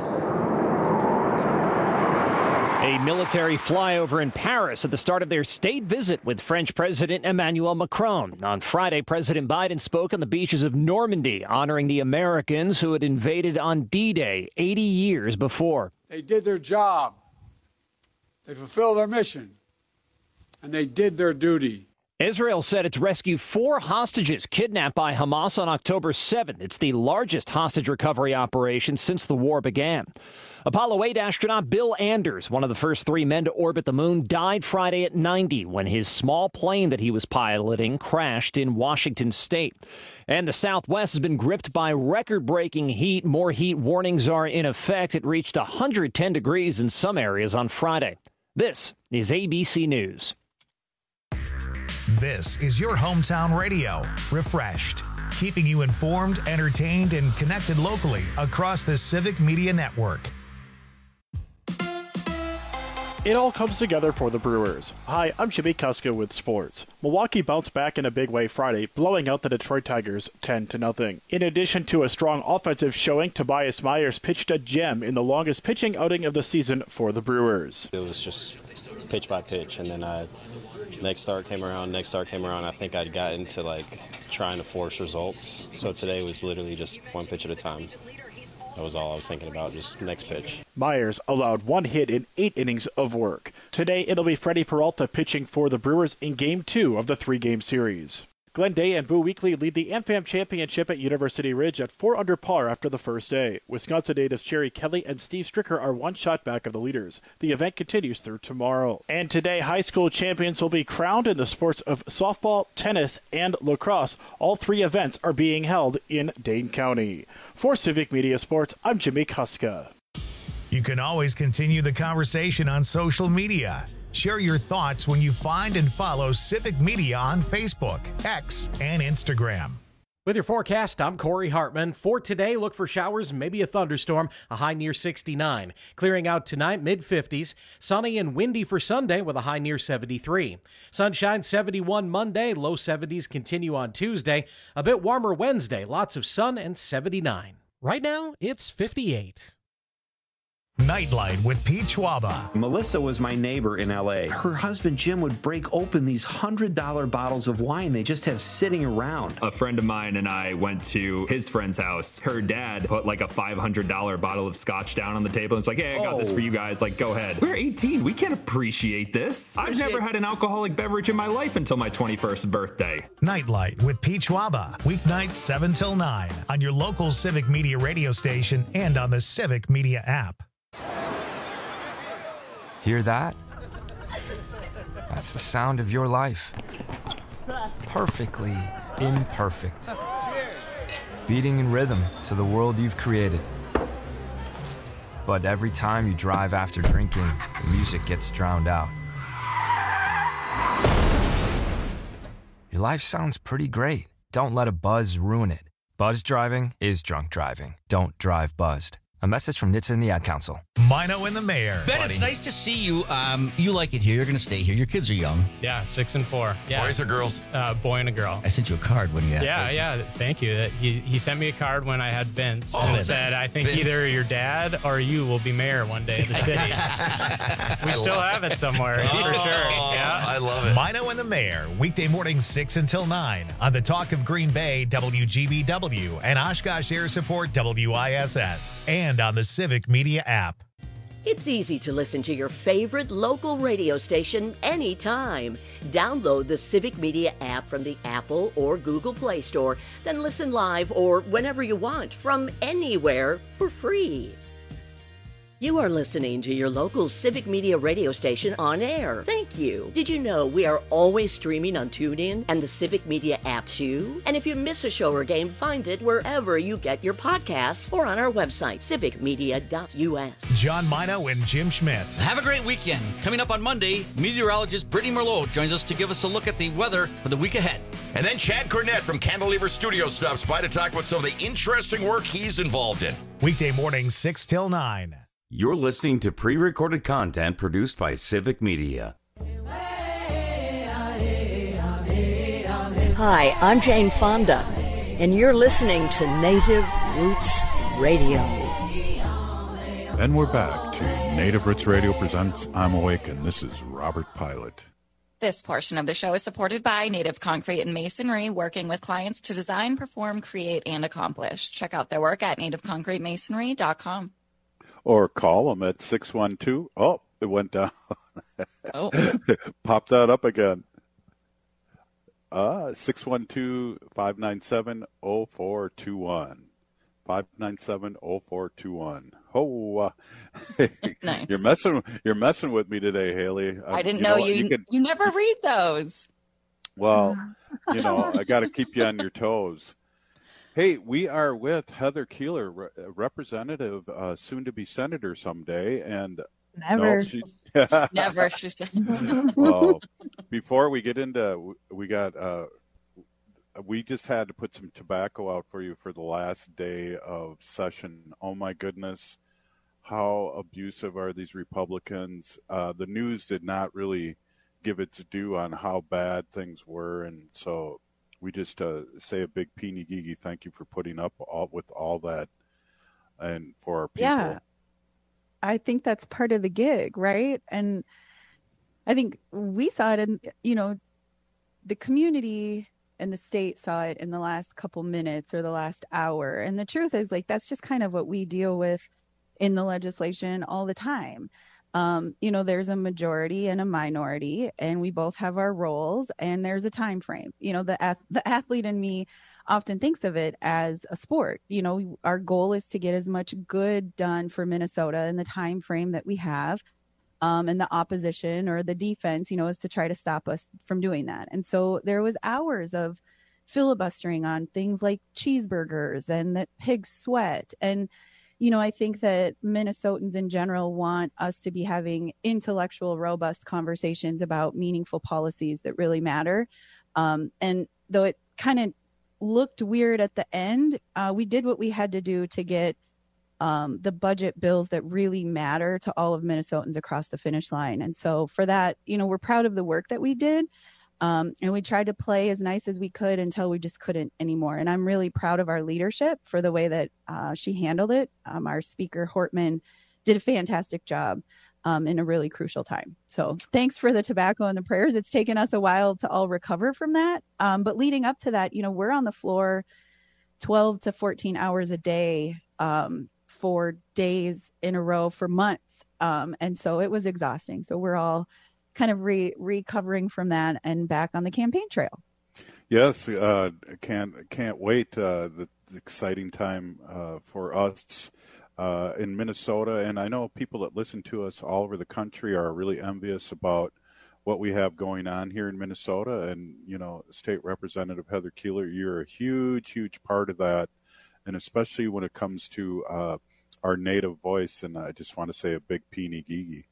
[SPEAKER 11] A military flyover in Paris at the start of their state visit with French President Emmanuel Macron. On Friday, President Biden spoke on the beaches of Normandy, honoring the Americans who had invaded on D-Day eighty years before.
[SPEAKER 12] They did their job. They fulfilled their mission. And they did their duty.
[SPEAKER 11] Israel said it's rescued four hostages kidnapped by Hamas on October seventh. It's the largest hostage recovery operation since the war began. Apollo eight astronaut Bill Anders, one of the first three men to orbit the moon, died Friday at ninety when his small plane that he was piloting crashed in Washington state. And the Southwest has been gripped by record-breaking heat. More heat warnings are in effect. It reached one hundred ten degrees in some areas on Friday. This is A B C News.
[SPEAKER 5] This is your hometown radio, Refreshed, keeping you informed, entertained, and connected locally across the Civic Media Network.
[SPEAKER 24] It all comes together for the Brewers. Hi, I'm Jimmy Kuska with sports. Milwaukee bounced back in a big way Friday, blowing out the Detroit Tigers ten to nothing. In addition to a strong offensive showing, Tobias Myers pitched a gem in the longest pitching outing of the season for the Brewers.
[SPEAKER 25] It was just pitch by pitch, and then I... Next start came around, next start came around. I think I'd gotten to like trying to force results. So today was literally just one pitch at a time. That was all I was thinking about, just next pitch.
[SPEAKER 24] Myers allowed one hit in eight innings of work. Today it'll be Freddie Peralta pitching for the Brewers in game two of the three-game series. Glenn Day and Boo Weekley lead the AmFam Championship at University Ridge at four under par after the first day. Wisconsin natives Jerry Kelly and Steve Stricker are one shot back of the leaders. The event continues through tomorrow. And today, high school champions will be crowned in the sports of softball, tennis, and lacrosse. All three events are being held in Dane County. For Civic Media Sports, I'm Jimmy Kuska.
[SPEAKER 5] You can always continue the conversation on social media. Share your thoughts when you find and follow Civic Media on Facebook, X, and Instagram.
[SPEAKER 26] With your forecast, I'm Corey Hartman. For today, look for showers, maybe a thunderstorm, a high near sixty-nine. Clearing out tonight, mid fifties. Sunny and windy for Sunday with a high near seventy-three. Sunshine seventy-one Monday, low seventies continue on Tuesday. A bit warmer Wednesday, lots of sun and seventy-nine.
[SPEAKER 27] Right now, it's fifty-eight.
[SPEAKER 5] Nightlight with Pete Schwaba.
[SPEAKER 4] Melissa was my neighbor in L A. Her husband Jim would break open these one hundred dollar bottles of wine they just have sitting around.
[SPEAKER 6] A friend of mine and I went to his friend's house. Her dad put like a five hundred dollar bottle of scotch down on the table and was like, hey, I got oh. this for you guys. Like, go ahead. We're eighteen. We can't appreciate this. I've never had an alcoholic beverage in my life until my twenty-first birthday.
[SPEAKER 5] Nightlight with Pete Schwaba. Weeknights seven till nine on your local Civic Media radio station and on the Civic Media app.
[SPEAKER 13] Hear that? That's the sound of your life. Perfectly imperfect. Beating in rhythm to the world you've created. But every time you drive after drinking, the music gets drowned out. Your life sounds pretty great. Don't let a buzz ruin it. Buzz driving is drunk driving. Don't drive buzzed. A message from N H T S A and the Ad Council.
[SPEAKER 5] Mino and the Mayor.
[SPEAKER 14] Ben,
[SPEAKER 5] buddy.
[SPEAKER 14] It's nice to see you. Um, you like it here. You're going to stay here. Your kids are young.
[SPEAKER 15] Yeah, six and four. Yeah.
[SPEAKER 14] Boys or girls?
[SPEAKER 15] Uh, boy and a girl.
[SPEAKER 14] I sent you a card when you had
[SPEAKER 15] Yeah,
[SPEAKER 14] it.
[SPEAKER 15] yeah. Thank you. He he sent me a card when I had Vince
[SPEAKER 14] Oh,
[SPEAKER 15] and it
[SPEAKER 14] Vince.
[SPEAKER 15] said, I think
[SPEAKER 14] Vince.
[SPEAKER 15] either your dad or you will be mayor one day of the city. We still have it somewhere,
[SPEAKER 14] Oh,
[SPEAKER 15] for sure. Yeah.
[SPEAKER 14] I love it.
[SPEAKER 5] Mino and the Mayor, weekday mornings six until nine on the Talk of Green Bay, W G B W, and Oshkosh Air Support, W I S S, and on the Civic Media app.
[SPEAKER 10] It's easy to listen to your favorite local radio station anytime. Download the Civic Media app from the Apple or Google Play Store, then listen live or whenever you want from anywhere for free. You are listening to your local Civic Media radio station on air. Thank you. Did you know we are always streaming on TuneIn and the Civic Media app too? And if you miss a show or game, find it wherever you get your podcasts or on our website, civic media dot U S.
[SPEAKER 5] John Mino and Jim Schmidt.
[SPEAKER 14] Have a great weekend. Coming up on Monday, meteorologist Brittany Merlot joins us to give us a look at the weather for the week ahead.
[SPEAKER 16] And then Chad Cornett from Cantilever Studio stops by to talk about some of the interesting work he's involved in.
[SPEAKER 5] Weekday mornings six till nine.
[SPEAKER 17] You're listening to pre-recorded content produced by Civic Media.
[SPEAKER 27] Hi, I'm Jane Fonda, and you're listening to Native Roots Radio.
[SPEAKER 19] And we're back to Native Roots Radio presents I'm Awake, and this is Robert Pilot.
[SPEAKER 1] This portion of the show is supported by Native Concrete and Masonry, working with clients to design, perform, create, and accomplish. Check out their work at native concrete masonry dot com.
[SPEAKER 7] Or call them at six one two. Oh, it went down.
[SPEAKER 1] Oh.
[SPEAKER 7] Pop that up again. Uh, six one two, five nine seven, zero four two one. five nine seven, zero four two one. Oh, uh,
[SPEAKER 1] Nice.
[SPEAKER 7] you're messing you're messing with me today, Haley.
[SPEAKER 1] I didn't know, know you you,
[SPEAKER 7] can,
[SPEAKER 1] you never read those.
[SPEAKER 7] Well, you know, I got to keep you on your toes. Hey, we are with Heather Keeler, re- representative, uh, soon to be senator someday, and
[SPEAKER 28] Never.
[SPEAKER 7] No, she,
[SPEAKER 1] Never, she says.
[SPEAKER 7] Well, before we get into, we got, uh, we just had to put some tobacco out for you for the last day of session. Oh my goodness, how abusive are these Republicans? Uh, the news did not really give its due on how bad things were, and so we just uh, say a big peeny geegy thank you for putting up all, with all that, and for our people.
[SPEAKER 28] Yeah. I think that's part of the gig, right? And I think we saw it in, you know, the community and the state saw it in the last couple minutes or the last hour. And the truth is, like, that's just kind of what we deal with in the legislation all the time. Um, you know, there's a majority and a minority, and we both have our roles, and there's a time frame. You know, the ath- the athlete in me often thinks of it as a sport. You know, our goal is to get as much good done for Minnesota in the time frame that we have. Um, and the opposition or the defense, you know, is to try to stop us from doing that. And so there was hours of filibustering on things like cheeseburgers and that pig sweat. And, you know, I think that Minnesotans in general want us to be having intellectual, robust conversations about meaningful policies that really matter. Um, and though it kind of looked weird at the end, uh, we did what we had to do to get um, the budget bills that really matter to all of Minnesotans across the finish line. And so for that, you know, we're proud of the work that we did. Um, and we tried to play as nice as we could until we just couldn't anymore. And I'm really proud of our leadership for the way that uh, she handled it. Um, our speaker, Hortman, did a fantastic job um, in a really crucial time. So thanks for the tobacco and the prayers. It's taken us a while to all recover from that. Um, but leading up to that, you know, we're on the floor twelve to fourteen hours a day um, for days in a row for months. Um, and so it was exhausting. So we're all kind of re- recovering from that and back on the campaign trail.
[SPEAKER 7] Yes, uh, can't can't wait. Uh, the, the exciting time uh, for us uh, in Minnesota, and I know people that listen to us all over the country are really envious about what we have going on here in Minnesota. And you know, State Representative Heather Keeler, you're a huge, huge part of that, and especially when it comes to uh, our native voice. And I just want to say a big peenie gigi.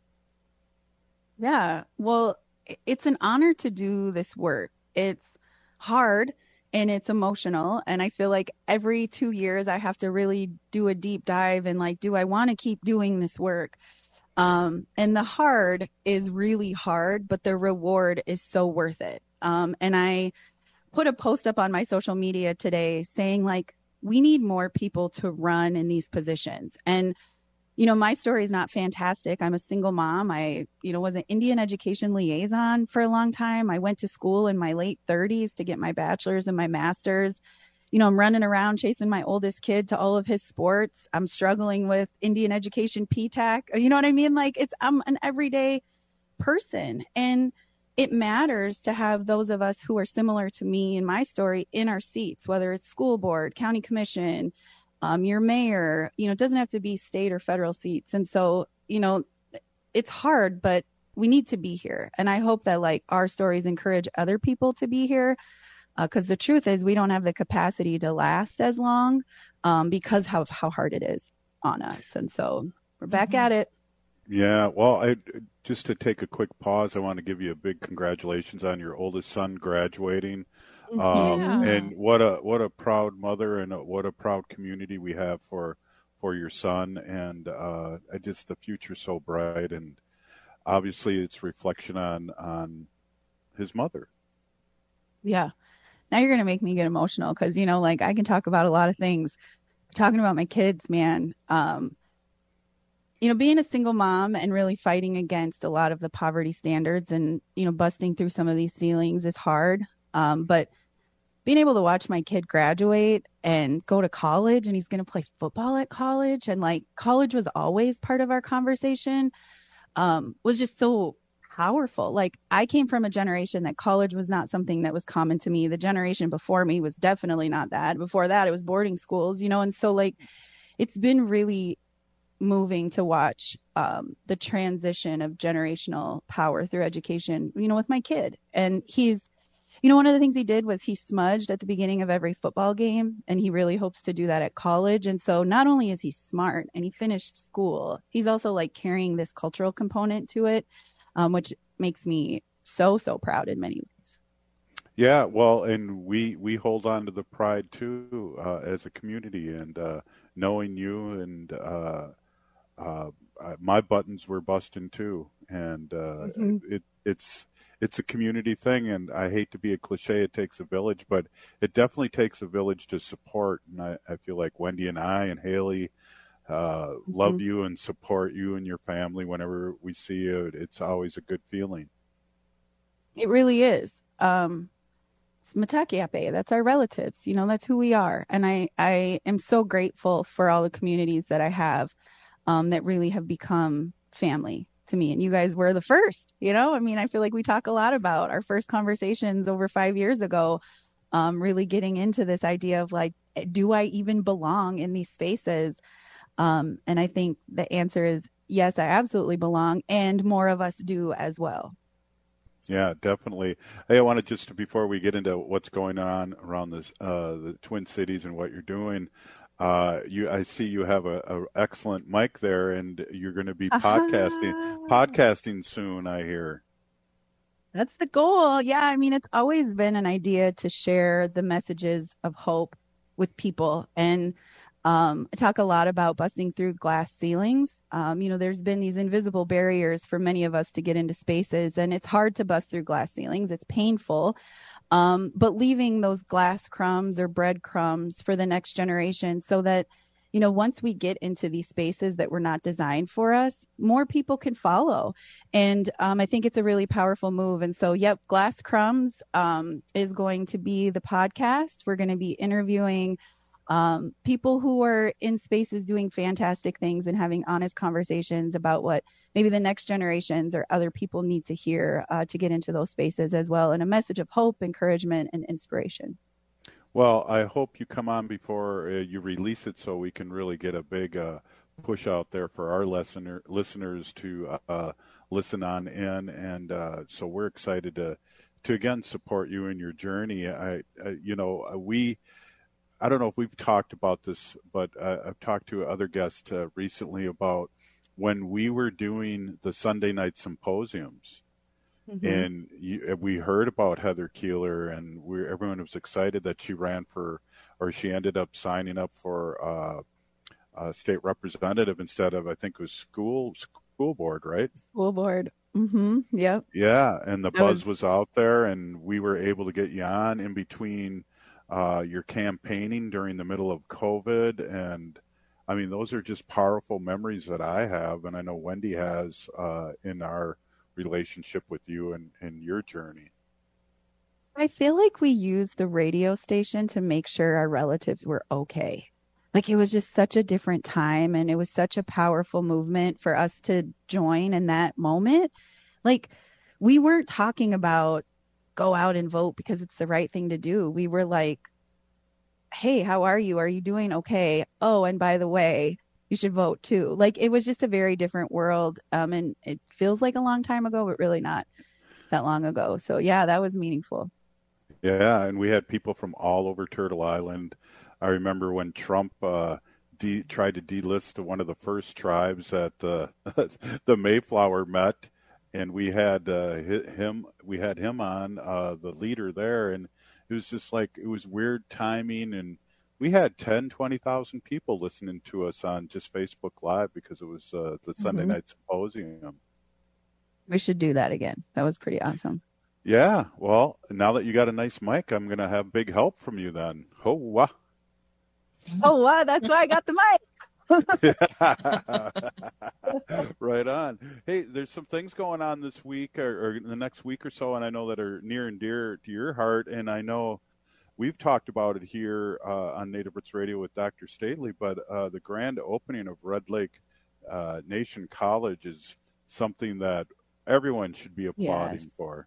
[SPEAKER 28] Yeah, well, it's an honor to do this work. It's hard and it's emotional. And I feel like every two years I have to really do a deep dive and like, do I want to keep doing this work? Um, and the hard is really hard, but the reward is so worth it. Um, and I put a post up on my social media today saying like, we need more people to run in these positions. And you know, my story is not fantastic. I'm a single mom. I, you know, was an Indian education liaison for a long time. I went to school in my late thirties to get my bachelor's and my master's. You know, I'm running around chasing my oldest kid to all of his sports. I'm struggling with Indian education P TAC. You know what I mean? Like it's, I'm an everyday person, and it matters to have those of us who are similar to me and my story in our seats, whether it's school board, county commission, Um, your mayor, you know, it doesn't have to be state or federal seats. And so, you know, it's hard, but we need to be here. And I hope that like our stories encourage other people to be here, because uh, the truth is we don't have the capacity to last as long um, because of how hard it is on us. And so we're back mm-hmm. at it.
[SPEAKER 7] Yeah. Well, I, just to take a quick pause, I want to give you a big congratulations on your oldest son graduating. Um,
[SPEAKER 28] Yeah.
[SPEAKER 7] And what a what a proud mother, and a, what a proud community we have for for your son. And uh, I just the future's so bright, and obviously it's reflection on on his mother.
[SPEAKER 28] Yeah. Now you're gonna make me get emotional because you know, like I can talk about a lot of things. Talking about my kids, man. Um, you know, being a single mom and really fighting against a lot of the poverty standards, and you know, busting through some of these ceilings is hard. Um, but being able to watch my kid graduate and go to college, and he's going to play football at college, and like college was always part of our conversation, um, was just so powerful. Like I came from a generation that college was not something that was common to me. The generation before me was definitely not that. Before that, it was boarding schools, you know? And so like, it's been really moving to watch um, the transition of generational power through education, you know, with my kid. And he's, you know, one of the things he did was he smudged at the beginning of every football game, and he really hopes to do that at college. And so not only is he smart and he finished school, he's also like carrying this cultural component to it, um, which makes me so, so proud in many ways.
[SPEAKER 7] Yeah, well, and we we hold on to the pride too uh, as a community, and uh, knowing you, and uh, uh, my buttons were busting too, and uh, mm-hmm. it it's. It's a community thing, and I hate to be a cliche, it takes a village, but it definitely takes a village to support. And I, I feel like Wendy and I and Haley uh, mm-hmm. love you and support you and your family whenever we see you. It's always a good feeling.
[SPEAKER 28] It really is. Um, it's Matakiape. That's our relatives. You know, that's who we are. And I, I am so grateful for all the communities that I have um, that really have become family to me. And you guys were the first, you know, I mean, I feel like we talk a lot about our first conversations over five years ago, um, really getting into this idea of like, do I even belong in these spaces? Um, and I think the answer is yes, I absolutely belong. And more of us do as well.
[SPEAKER 7] Yeah, definitely. Hey, I want to just, before we get into what's going on around this, uh, the Twin Cities and what you're doing, Uh, you, I see you have a, a excellent mic there, and you're going to be podcasting, uh-huh. podcasting soon, I hear.
[SPEAKER 28] That's the goal. Yeah. I mean, it's always been an idea to share the messages of hope with people. And um, I talk a lot about busting through glass ceilings. Um, you know, there's been these invisible barriers for many of us to get into spaces, and it's hard to bust through glass ceilings. It's painful. Um, but leaving those glass crumbs or breadcrumbs for the next generation so that you know, once we get into these spaces that were not designed for us, more people can follow. And um, I think it's a really powerful move. And so, yep, Glass Crumbs um, is going to be the podcast. We're going to be interviewing um, people who are in spaces doing fantastic things and having honest conversations about what maybe the next generations or other people need to hear uh, to get into those spaces as well. And a message of hope, encouragement, and inspiration.
[SPEAKER 7] Well, I hope you come on before uh, you release it so we can really get a big uh, push out there for our listener, listeners to uh, listen on in. And uh, so we're excited to, to again, support you in your journey. I, I, you know, we, I don't know if we've talked about this, but uh, I've talked to other guests uh, recently about when we were doing the Sunday night symposiums. Mm-hmm. And you, we heard about Heather Keeler, and we, everyone was excited that she ran for, or she ended up signing up for uh, a state representative instead of, I think it was school school board, right?
[SPEAKER 28] School board. Mm-hmm. Yep.
[SPEAKER 7] Yeah, and the
[SPEAKER 28] That
[SPEAKER 7] buzz
[SPEAKER 28] was-
[SPEAKER 7] was out there, and we were able to get you on in between uh, your campaigning during the middle of COVID, and I mean, those are just powerful memories that I have, and I know Wendy has uh, in our relationship with you and, and your journey.
[SPEAKER 28] I feel like we used the radio station to make sure our relatives were okay. Like it was just such a different time, and it was such a powerful movement for us to join in that moment. Like we weren't talking about go out and vote because it's the right thing to do. We were like, hey, how are you? Are you doing okay? Oh, and by the way, you should vote too. Like it was just a very different world. Um, and it feels like a long time ago, but really not that long ago. So yeah, that was meaningful.
[SPEAKER 7] Yeah, and we had people from all over Turtle Island. I remember when Trump uh, de- tried to delist one of the first tribes that uh, the Mayflower met, and we had uh, him. We had him on, uh, the leader there, and it was just like it was weird timing, and we had ten, twenty thousand people listening to us on just Facebook Live because it was uh, the Sunday
[SPEAKER 28] Mhm.
[SPEAKER 7] night symposium.
[SPEAKER 28] We should do that again. That was pretty awesome.
[SPEAKER 7] Yeah, well, now that you got a nice mic, I'm going to have big help from you then. Oh, wow.
[SPEAKER 28] Oh, wow. That's why I got the mic.
[SPEAKER 7] Right on. Hey, there's some things going on this week or, or the next week or so, and I know that are near and dear to your heart. And I know we've talked about it here uh, on Native Roots Radio with Doctor Staley, but uh, the grand opening of Red Lake uh, Nation College is something that everyone should be applauding
[SPEAKER 28] Yes.
[SPEAKER 7] for.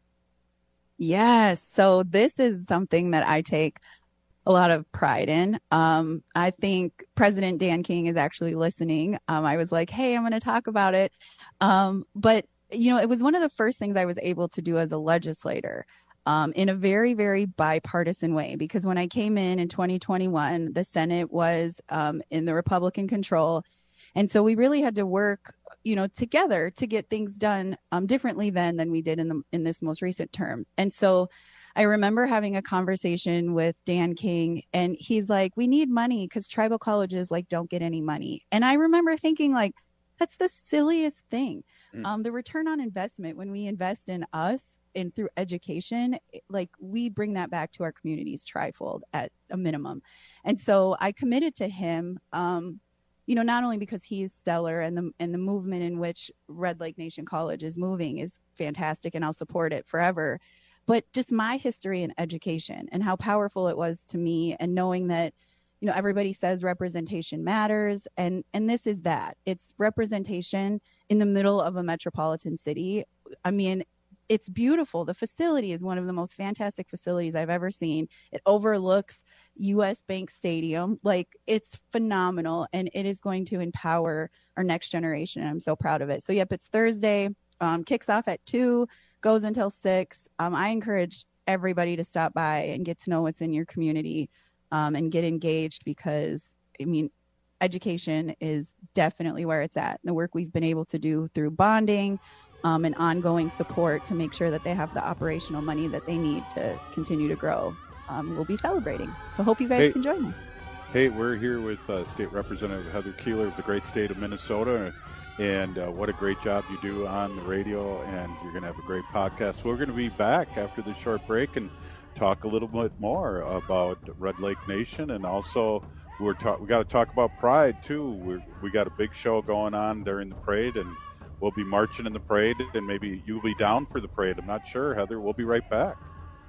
[SPEAKER 28] Yes. So this is something that I take a lot of pride in. Um, I think President Dan King is actually listening. Um, I was like, hey, I'm going to talk about it. Um, but, you know, it was one of the first things I was able to do as a legislator um, in a very, very bipartisan way, because when I came in in twenty twenty-one, the Senate was um, in the Republican control. And so we really had to work, you know, together to get things done um, differently then than we did in the in this most recent term. And so I remember having a conversation with Dan King, and he's like, we need money because tribal colleges like don't get any money. And I remember thinking like, that's the silliest thing.
[SPEAKER 2] Mm.
[SPEAKER 28] Um, the return on investment when we invest in us and through education, it- like we bring that back to our communities trifold at a minimum. And so I committed to him. Um, you know, not only because he's stellar and the and the movement in which Red Lake Nation College is moving is fantastic and I'll support it forever, but just my history in education and how powerful it was to me, and knowing that, you know, everybody says representation matters, and and this is that. It's representation in the middle of a metropolitan city. I mean, it's beautiful. The facility is one of the most fantastic facilities I've ever seen. It overlooks U S Bank Stadium. Like, it's phenomenal, and it is going to empower our next generation. And I'm so proud of it. So, yep, it's Thursday. Um, kicks off at two, goes until six. Um, I encourage everybody to stop by and get to know what's in your community um, and get engaged, because, I mean, education is definitely where it's at. The work we've been able to do through bonding um, and ongoing support to make sure that they have the operational money that they need to continue to grow. Um, we'll be celebrating. So hope you guys
[SPEAKER 7] Hey.
[SPEAKER 28] can join us.
[SPEAKER 7] Hey, we're here with uh, State Representative Heather Keeler of the great state of Minnesota, and uh, what a great job you do on the radio, and you're going to have a great podcast. We're going to be back after this short break and talk a little bit more about Red Lake Nation, and also we're talk, we got to talk about Pride too. We we got a big show going on during the parade, and we'll be marching in the parade, and maybe you'll be down for the parade. I'm not sure, Heather. We'll be right back.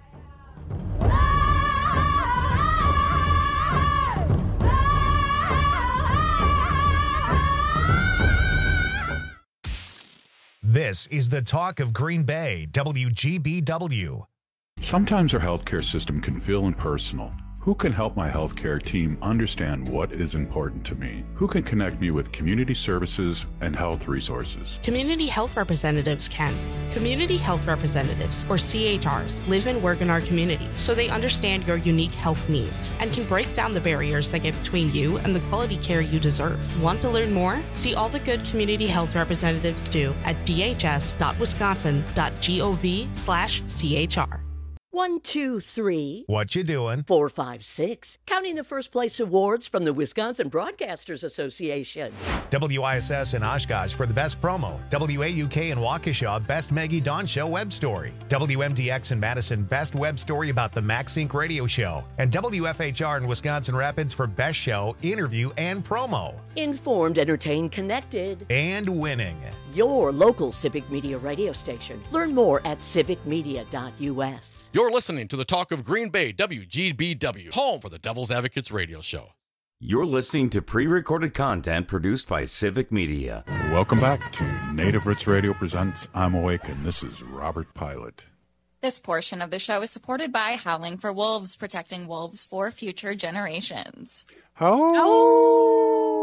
[SPEAKER 5] This is the Talk of Green Bay, W G B W.
[SPEAKER 19] Sometimes our healthcare system can feel impersonal. Who can help my healthcare team understand what is important to me? Who can connect me with community services and health resources?
[SPEAKER 2] Community health representatives can. Community health representatives, or C H Rs, live and work in our community, so they understand your unique health needs and can break down the barriers that get between you and the quality care you deserve. Want to learn more? See all the good community health representatives do at d h s dot wisconsin dot gov slash c h r.
[SPEAKER 10] One, two, three.
[SPEAKER 5] What you doing?
[SPEAKER 10] Four, five, six. Counting the first place awards from the Wisconsin Broadcasters Association.
[SPEAKER 5] W I S S in Oshkosh for the best promo. W A U K in Waukesha, best Maggie Dawn Show web story. W M D X in Madison, best web story about the MaxSync radio show. And W F H R in Wisconsin Rapids for best show, interview, and promo.
[SPEAKER 10] Informed, entertained, connected.
[SPEAKER 5] And winning.
[SPEAKER 10] Your local Civic Media radio station. Learn more at civic media dot u s.
[SPEAKER 8] You're listening to the Talk of Green Bay, W G B W, home for the Devil's Advocates radio show.
[SPEAKER 17] You're listening to pre-recorded content produced by Civic Media.
[SPEAKER 19] Welcome back to Native Roots Radio presents I'm Awake, and this is Robert Pilot.
[SPEAKER 1] This portion of the show is supported by Howling for Wolves, protecting wolves for future generations.
[SPEAKER 7] Oh.
[SPEAKER 1] Oh.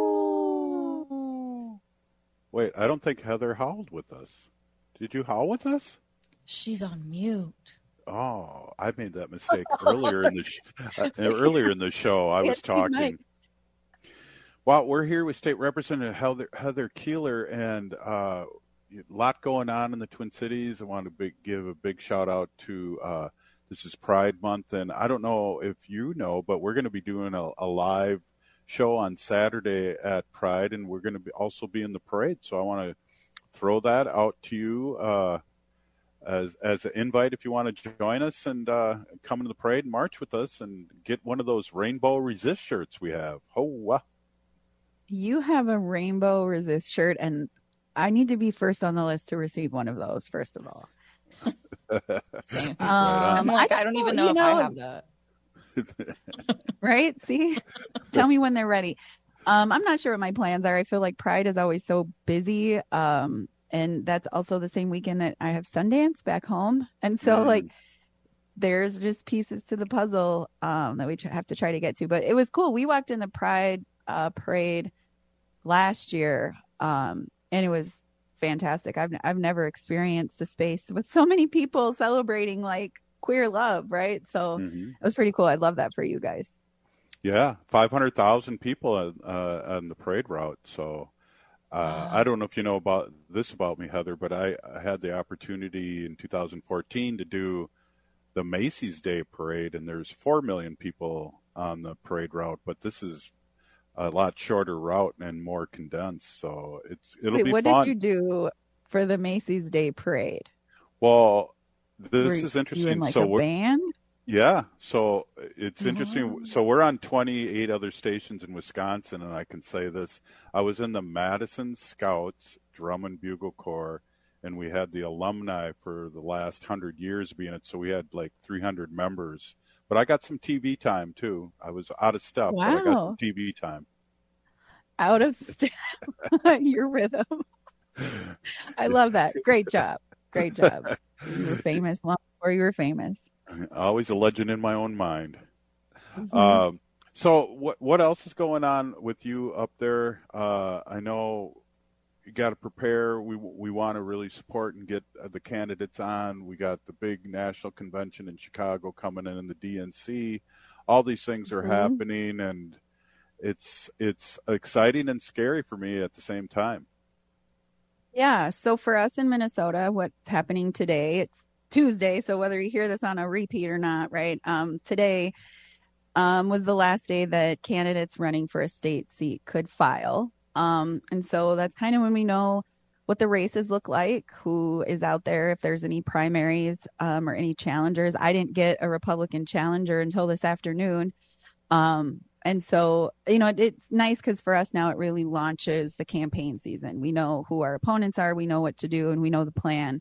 [SPEAKER 7] Wait, I don't think Heather howled with us. Did you howl with us?
[SPEAKER 1] She's on mute.
[SPEAKER 7] Oh, I made that mistake earlier in the sh- uh, earlier in the show. I was talking. Well, we're here with State Representative Heather, Heather Keeler, and uh, a lot going on in the Twin Cities. I want to big, give a big shout out to uh, this is Pride Month, and I don't know if you know, but we're going to be doing a, a live show on Saturday at Pride, and we're going to be also be in the parade. So I want to throw that out to you uh, as as an invite if you want to join us and uh, come to the parade and march with us and get one of those Rainbow Resist shirts we have. Oh, wow.
[SPEAKER 28] You have a Rainbow Resist shirt, and I need to be first on the list to receive one of those, first of all.
[SPEAKER 1] Same.
[SPEAKER 28] Um,
[SPEAKER 1] I'm like, I don't even know if
[SPEAKER 28] know,
[SPEAKER 1] I have that.
[SPEAKER 28] Right? See? Tell me when they're ready. Um, I'm not sure what my plans are. I feel like Pride is always so busy. Um, and that's also the same weekend that I have Sundance back home. And so, mm. like, there's just pieces to the puzzle um, that we have to try to get to. But it was cool. We walked in the Pride uh, parade last year, um, and it was fantastic. I've I've never experienced a space with so many people celebrating, like, queer love, right? So mm-hmm. it was pretty cool. I love that for you guys.
[SPEAKER 7] Yeah, five hundred thousand people uh, on the parade route. So uh, wow. I don't know if you know about this about me, Heather, but I, I had the opportunity in two thousand fourteen to do the Macy's Day Parade, and there's four million people on the parade route, but this is a lot shorter route and more condensed. So it's it'll
[SPEAKER 28] Wait,
[SPEAKER 7] be
[SPEAKER 28] what
[SPEAKER 7] fun.
[SPEAKER 28] What did you do for the Macy's Day Parade?
[SPEAKER 7] Well, this
[SPEAKER 28] Were
[SPEAKER 7] is interesting.
[SPEAKER 28] You in, like,
[SPEAKER 7] so
[SPEAKER 28] a
[SPEAKER 7] we're,
[SPEAKER 28] band?
[SPEAKER 7] Yeah, so it's interesting.
[SPEAKER 28] Oh.
[SPEAKER 7] So we're on twenty-eight other stations in Wisconsin, and I can say this. I was in the Madison Scouts Drum and Bugle Corps, and we had the alumni for the last hundred years being it, so we had like three hundred members. But I got some T V time, too. I was out of step,
[SPEAKER 28] Wow.
[SPEAKER 7] but I got some T V time.
[SPEAKER 28] Out of step. Your rhythm. I love that. Great job. Great job. You were famous long before you were famous.
[SPEAKER 7] Always a legend in my own mind.
[SPEAKER 28] Mm-hmm.
[SPEAKER 7] Um, so what what else is going on with you up there? Uh, I know you got to prepare. We we want to really support and get the candidates on. We got the big national convention in Chicago coming in, in the D N C. All these things are mm-hmm. happening, and it's it's exciting and scary for me at the same time.
[SPEAKER 28] Yeah. So for us in Minnesota, what's happening today? It's Tuesday, so whether you hear this on a repeat or not, right? Um, today um, was the last day that candidates running for a state seat could file. Um, and so that's kind of when we know what the races look like, who is out there, if there's any primaries um, or any challengers. I didn't get a Republican challenger until this afternoon. Um, And so, you know, it, it's nice because for us now it really launches the campaign season. We know who our opponents are, we know what to do, and we know the plan.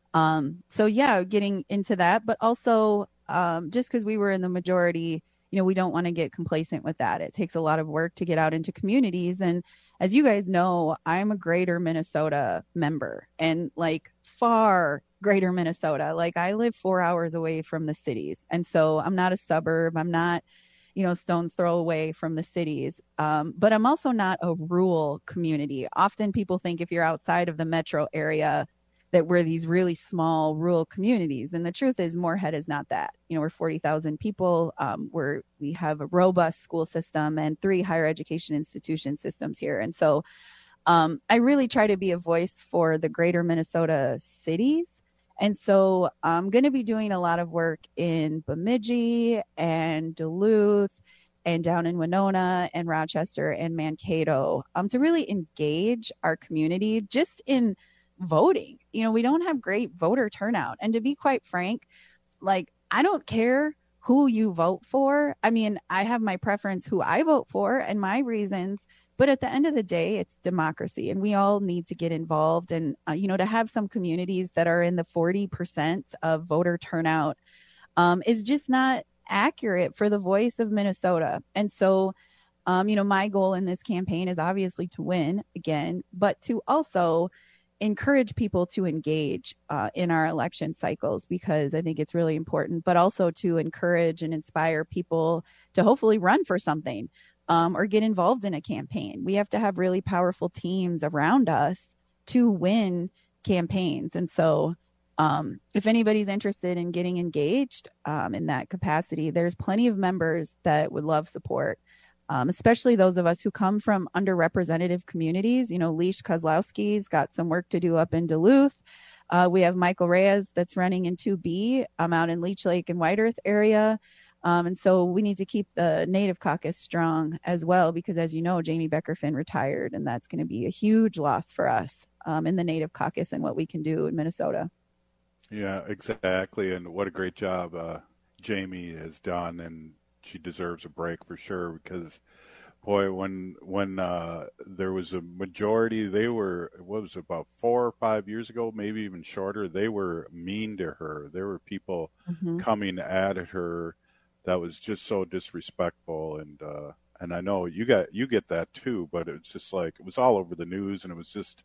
[SPEAKER 28] Um, so yeah, getting into that, but also um, just because we were in the majority, you know, we don't want to get complacent with that. It takes a lot of work to get out into communities. And as you guys know, I'm a Greater Minnesota member, and like far Greater Minnesota. Like I live four hours away from the cities. And so I'm not a suburb. I'm not, you know, stone's throw away from the cities. Um, but I'm also not a rural community. Often people think if you're outside of the metro area that we're these really small rural communities. And the truth is Moorhead is not that. You know, we're forty thousand people. Um, we're, we have a robust school system and three higher education institution systems here. And so um, I really try to be a voice for the greater Minnesota cities. And so I'm going to be doing a lot of work in Bemidji and Duluth and down in Winona and Rochester and Mankato um, to really engage our community just in voting. You know, we don't have great voter turnout. And to be quite frank, like, I don't care who you vote for. I mean, I have my preference who I vote for and my reasons. But at the end of the day, it's democracy, and we all need to get involved. And, uh, you know, to have some communities that are in the forty percent of voter turnout um, is just not accurate for the voice of Minnesota. And so, um, you know, my goal in this campaign is obviously to win again, but to also encourage people to engage uh, in our election cycles, because I think it's really important, but also to encourage and inspire people to hopefully run for something um, or get involved in a campaign. We have to have really powerful teams around us to win campaigns. And so um, if anybody's interested in getting engaged um, in that capacity, there's plenty of members that would love support. Um, especially those of us who come from underrepresented communities. You know, Leash Kozlowski's got some work to do up in Duluth. Uh, we have Michael Reyes that's running in two B um, out in Leech Lake and White Earth area. Um, and so we need to keep the Native Caucus strong as well, because as you know, Jamie Becker-Finn retired, and that's going to be a huge loss for us um, in the Native Caucus and what we can do in Minnesota.
[SPEAKER 7] Yeah, exactly. And what a great job uh, Jamie has done. And she deserves a break for sure, because boy, when when uh, there was a majority, they were, what was it, about four or five years ago, maybe even shorter, they were mean to her. There were people mm-hmm. coming at her that was just so disrespectful. And uh, and I know you got you get that too, but it's just like, it was all over the news, and it was just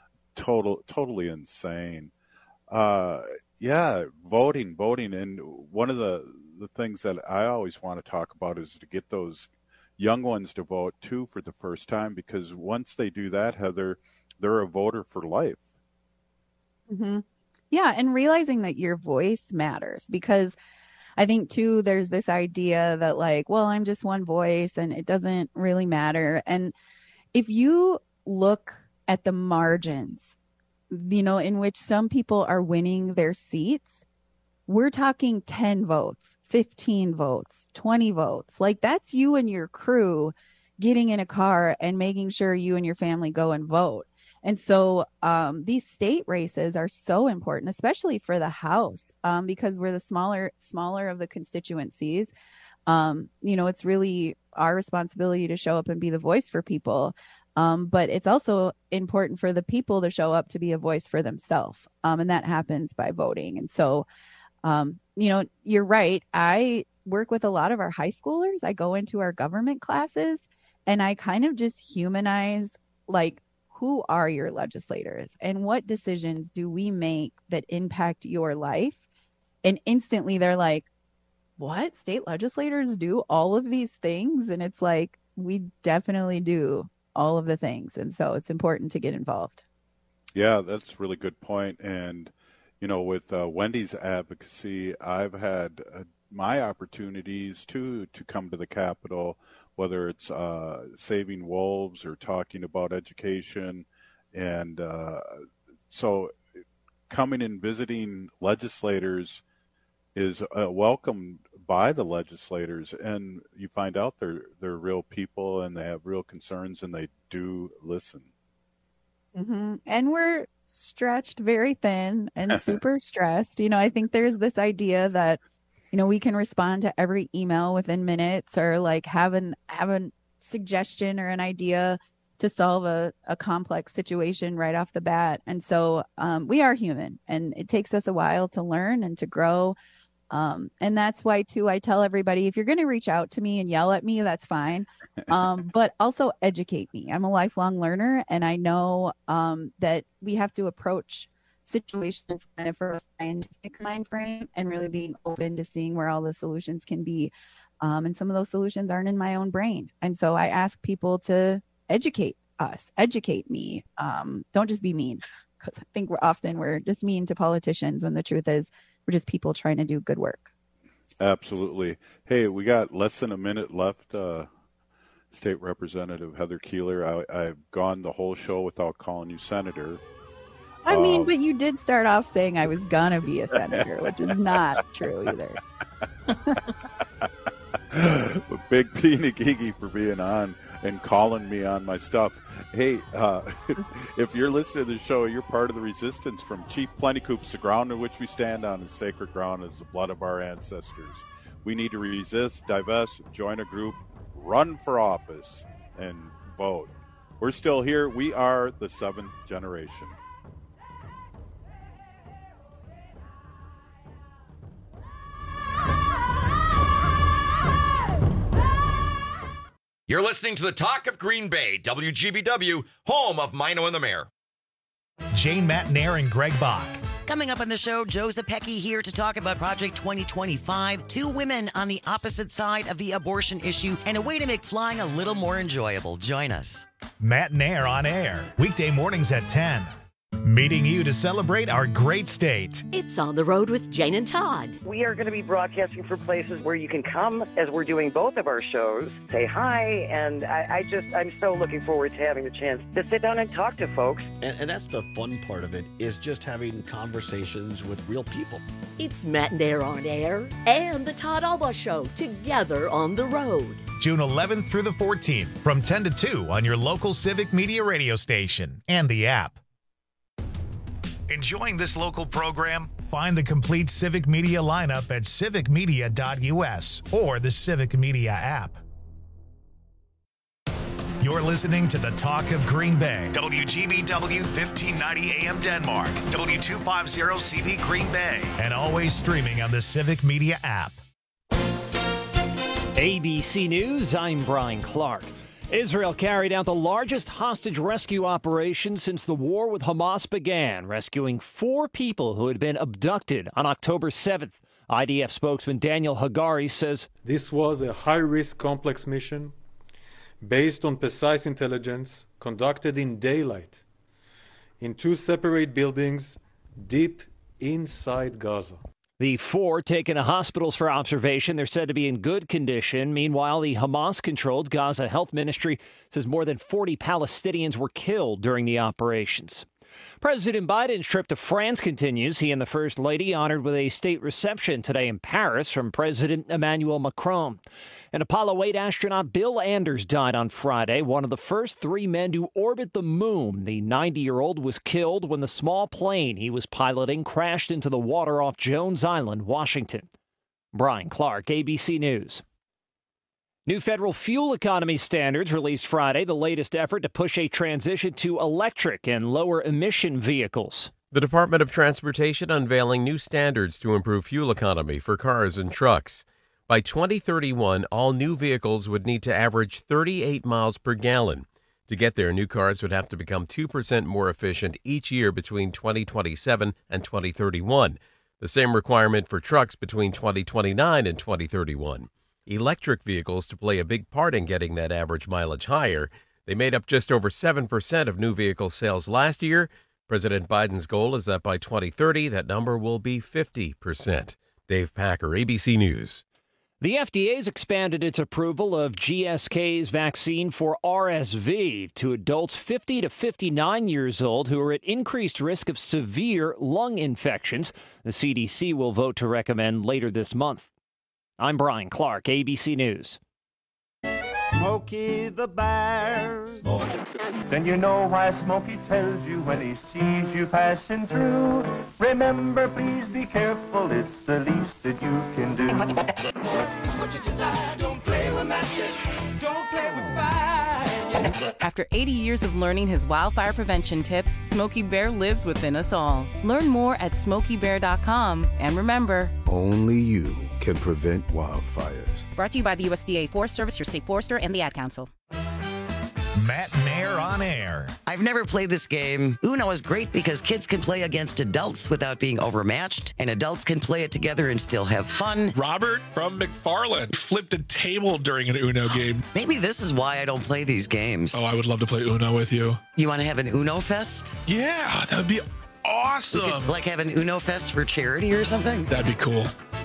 [SPEAKER 7] total totally insane. Uh, yeah, voting, voting. And one of the the things that I always want to talk about is to get those young ones to vote too for the first time, because once they do that, Heather, they're a voter for life.
[SPEAKER 28] Mm-hmm. Yeah. And realizing that your voice matters, because I think too, there's this idea that like, well, I'm just one voice and it doesn't really matter. And if you look at the margins, you know, in which some people are winning their seats, we're talking ten votes, fifteen votes, twenty votes. Like, that's you and your crew getting in a car and making sure you and your family go and vote. And so um, these state races are so important, especially for the House, um, because we're the smaller, smaller of the constituencies. Um, you know, it's really our responsibility to show up and be the voice for people. Um, but it's also important for the people to show up to be a voice for themselves. Um, and that happens by voting. And so Um, you know, you're right. I work with a lot of our high schoolers. I go into our government classes and I kind of just humanize, like, who are your legislators and what decisions do we make that impact your life? And instantly they're like, what? State legislators do all of these things? And it's like, we definitely do all of the things. And so it's important to get involved.
[SPEAKER 7] Yeah, that's a really good point. And you know, with uh, Wendy's advocacy, I've had uh, my opportunities too to come to the Capitol, whether it's uh, saving wolves or talking about education. And uh, so coming and visiting legislators is uh, welcomed by the legislators. And you find out they're, they're real people and they have real concerns and they do listen.
[SPEAKER 28] Mm-hmm. And we're stretched very thin and super stressed. You know, I think there's this idea that you know, we can respond to every email within minutes, or like have an have a suggestion or an idea to solve a, a complex situation right off the bat. And so um, we are human, and it takes us a while to learn and to grow. Um, and that's why, too, I tell everybody, if you're going to reach out to me and yell at me, that's fine. Um, but also educate me. I'm a lifelong learner, and I know um, that we have to approach situations kind of from a scientific mind frame and really being open to seeing where all the solutions can be. Um, and some of those solutions aren't in my own brain. And so I ask people to educate us, educate me. Um, don't just be mean, because I think we're often we're just mean to politicians when the truth is we're just people trying to do good work.
[SPEAKER 7] Absolutely. Hey, we got less than a minute left. Uh, State Representative Heather Keeler, I, I've gone the whole show without calling you senator.
[SPEAKER 28] I mean,
[SPEAKER 7] um,
[SPEAKER 28] but you did start off saying I was gonna be a senator, which is not true either.
[SPEAKER 7] Big P Nagigi for being on and calling me on my stuff. Hey, uh, if you're listening to the show, you're part of the resistance from Chief Plentycoops. The ground in which we stand on is sacred ground, is the blood of our ancestors. We need to resist, divest, join a group, run for office, and vote. We're still here. We are the seventh generation.
[SPEAKER 16] You're listening to the Talk of Green Bay, W G B W, home of Mino and the Mayor.
[SPEAKER 5] Jane Matnair and Greg Bach.
[SPEAKER 3] Coming up on the show, Joe Zepecki here to talk about Project twenty twenty-five, two women on the opposite side of the abortion issue, and a way to make flying a little more enjoyable. Join us.
[SPEAKER 5] Matnair on air, weekday mornings at ten. Meeting you to celebrate our great state.
[SPEAKER 10] It's On the Road with Jane and Todd.
[SPEAKER 9] We are going to be broadcasting from places where you can come as we're doing both of our shows, say hi, and I, I just, I'm so looking forward to having the chance to sit down and talk to folks.
[SPEAKER 12] And, and that's the fun part of it, is just having conversations with real people.
[SPEAKER 10] It's Matnair on Air and the Todd Alba Show, together on the road.
[SPEAKER 5] June eleventh through the fourteenth from ten to two on your local Civic Media radio station and the app. Enjoying this local program? Find the complete Civic Media lineup at civic media dot u s or the Civic Media app. You're listening to the Talk of Green Bay. W G B W fifteen ninety A M Denmark. W two fifty C V Green Bay. And always streaming on the Civic Media app.
[SPEAKER 11] A B C News, I'm Brian Clark. Israel carried out the largest hostage rescue operation since the war with Hamas began, rescuing four people who had been abducted on October seventh. I D F spokesman Daniel Hagari says,
[SPEAKER 18] "This was a high-risk, complex mission based on precise intelligence conducted in daylight in two separate buildings deep inside Gaza."
[SPEAKER 11] The four taken to hospitals for observation. They're said to be in good condition. Meanwhile, the Hamas-controlled Gaza Health Ministry says more than forty Palestinians were killed during the operations. President Biden's trip to France continues. He and the First Lady honored with a state reception today in Paris from President Emmanuel Macron. And Apollo eight astronaut Bill Anders died on Friday, one of the first three men to orbit the moon. The ninety-year-old was killed when the small plane he was piloting crashed into the water off Jones Island, Washington. Brian Clark, A B C News. New federal fuel economy standards released Friday, the latest effort to push a transition to electric and lower emission vehicles.
[SPEAKER 20] The Department of Transportation unveiling new standards to improve fuel economy for cars and trucks. By twenty thirty-one, all new vehicles would need to average thirty-eight miles per gallon. To get there, new cars would have to become two percent more efficient each year between twenty twenty-seven and twenty thirty-one. The same requirement for trucks between twenty twenty-nine and twenty thirty-one. Electric vehicles to play a big part in getting that average mileage higher. They made up just over seven percent of new vehicle sales last year. President Biden's goal is that by twenty thirty, that number will be fifty percent. Dave Packer, A B C News.
[SPEAKER 11] The F D A has expanded its approval of G S K's vaccine for R S V to adults fifty to fifty-nine years old who are at increased risk of severe lung infections. The C D C will vote to recommend later this month. I'm Brian Clark, A B C News.
[SPEAKER 4] Smokey the Bear.
[SPEAKER 6] Then you know why Smokey tells you when he sees you passing through. Remember, please be careful, it's the least that you can do.
[SPEAKER 4] What you desire, don't play with matches, don't play with fire.
[SPEAKER 21] After eighty years of learning his wildfire prevention tips, Smokey Bear lives within us all. Learn more at smokey bear dot com. And remember,
[SPEAKER 22] only you can prevent wildfires.
[SPEAKER 21] Brought to you by the U S D A Forest Service, your state forester, and the Ad Council.
[SPEAKER 5] Matt Mayer on air.
[SPEAKER 3] I've never played this game. Uno is great because kids can play against adults without being overmatched, and adults can play it together and still have fun.
[SPEAKER 23] Robert from McFarland flipped a table during an Uno game.
[SPEAKER 3] Maybe this is why I don't play these games.
[SPEAKER 23] Oh, I would love to play Uno with you.
[SPEAKER 3] You want to have an Uno Fest?
[SPEAKER 23] Yeah, that would be awesome.
[SPEAKER 3] We could, like, have an Uno Fest for charity or something?
[SPEAKER 23] That'd be cool.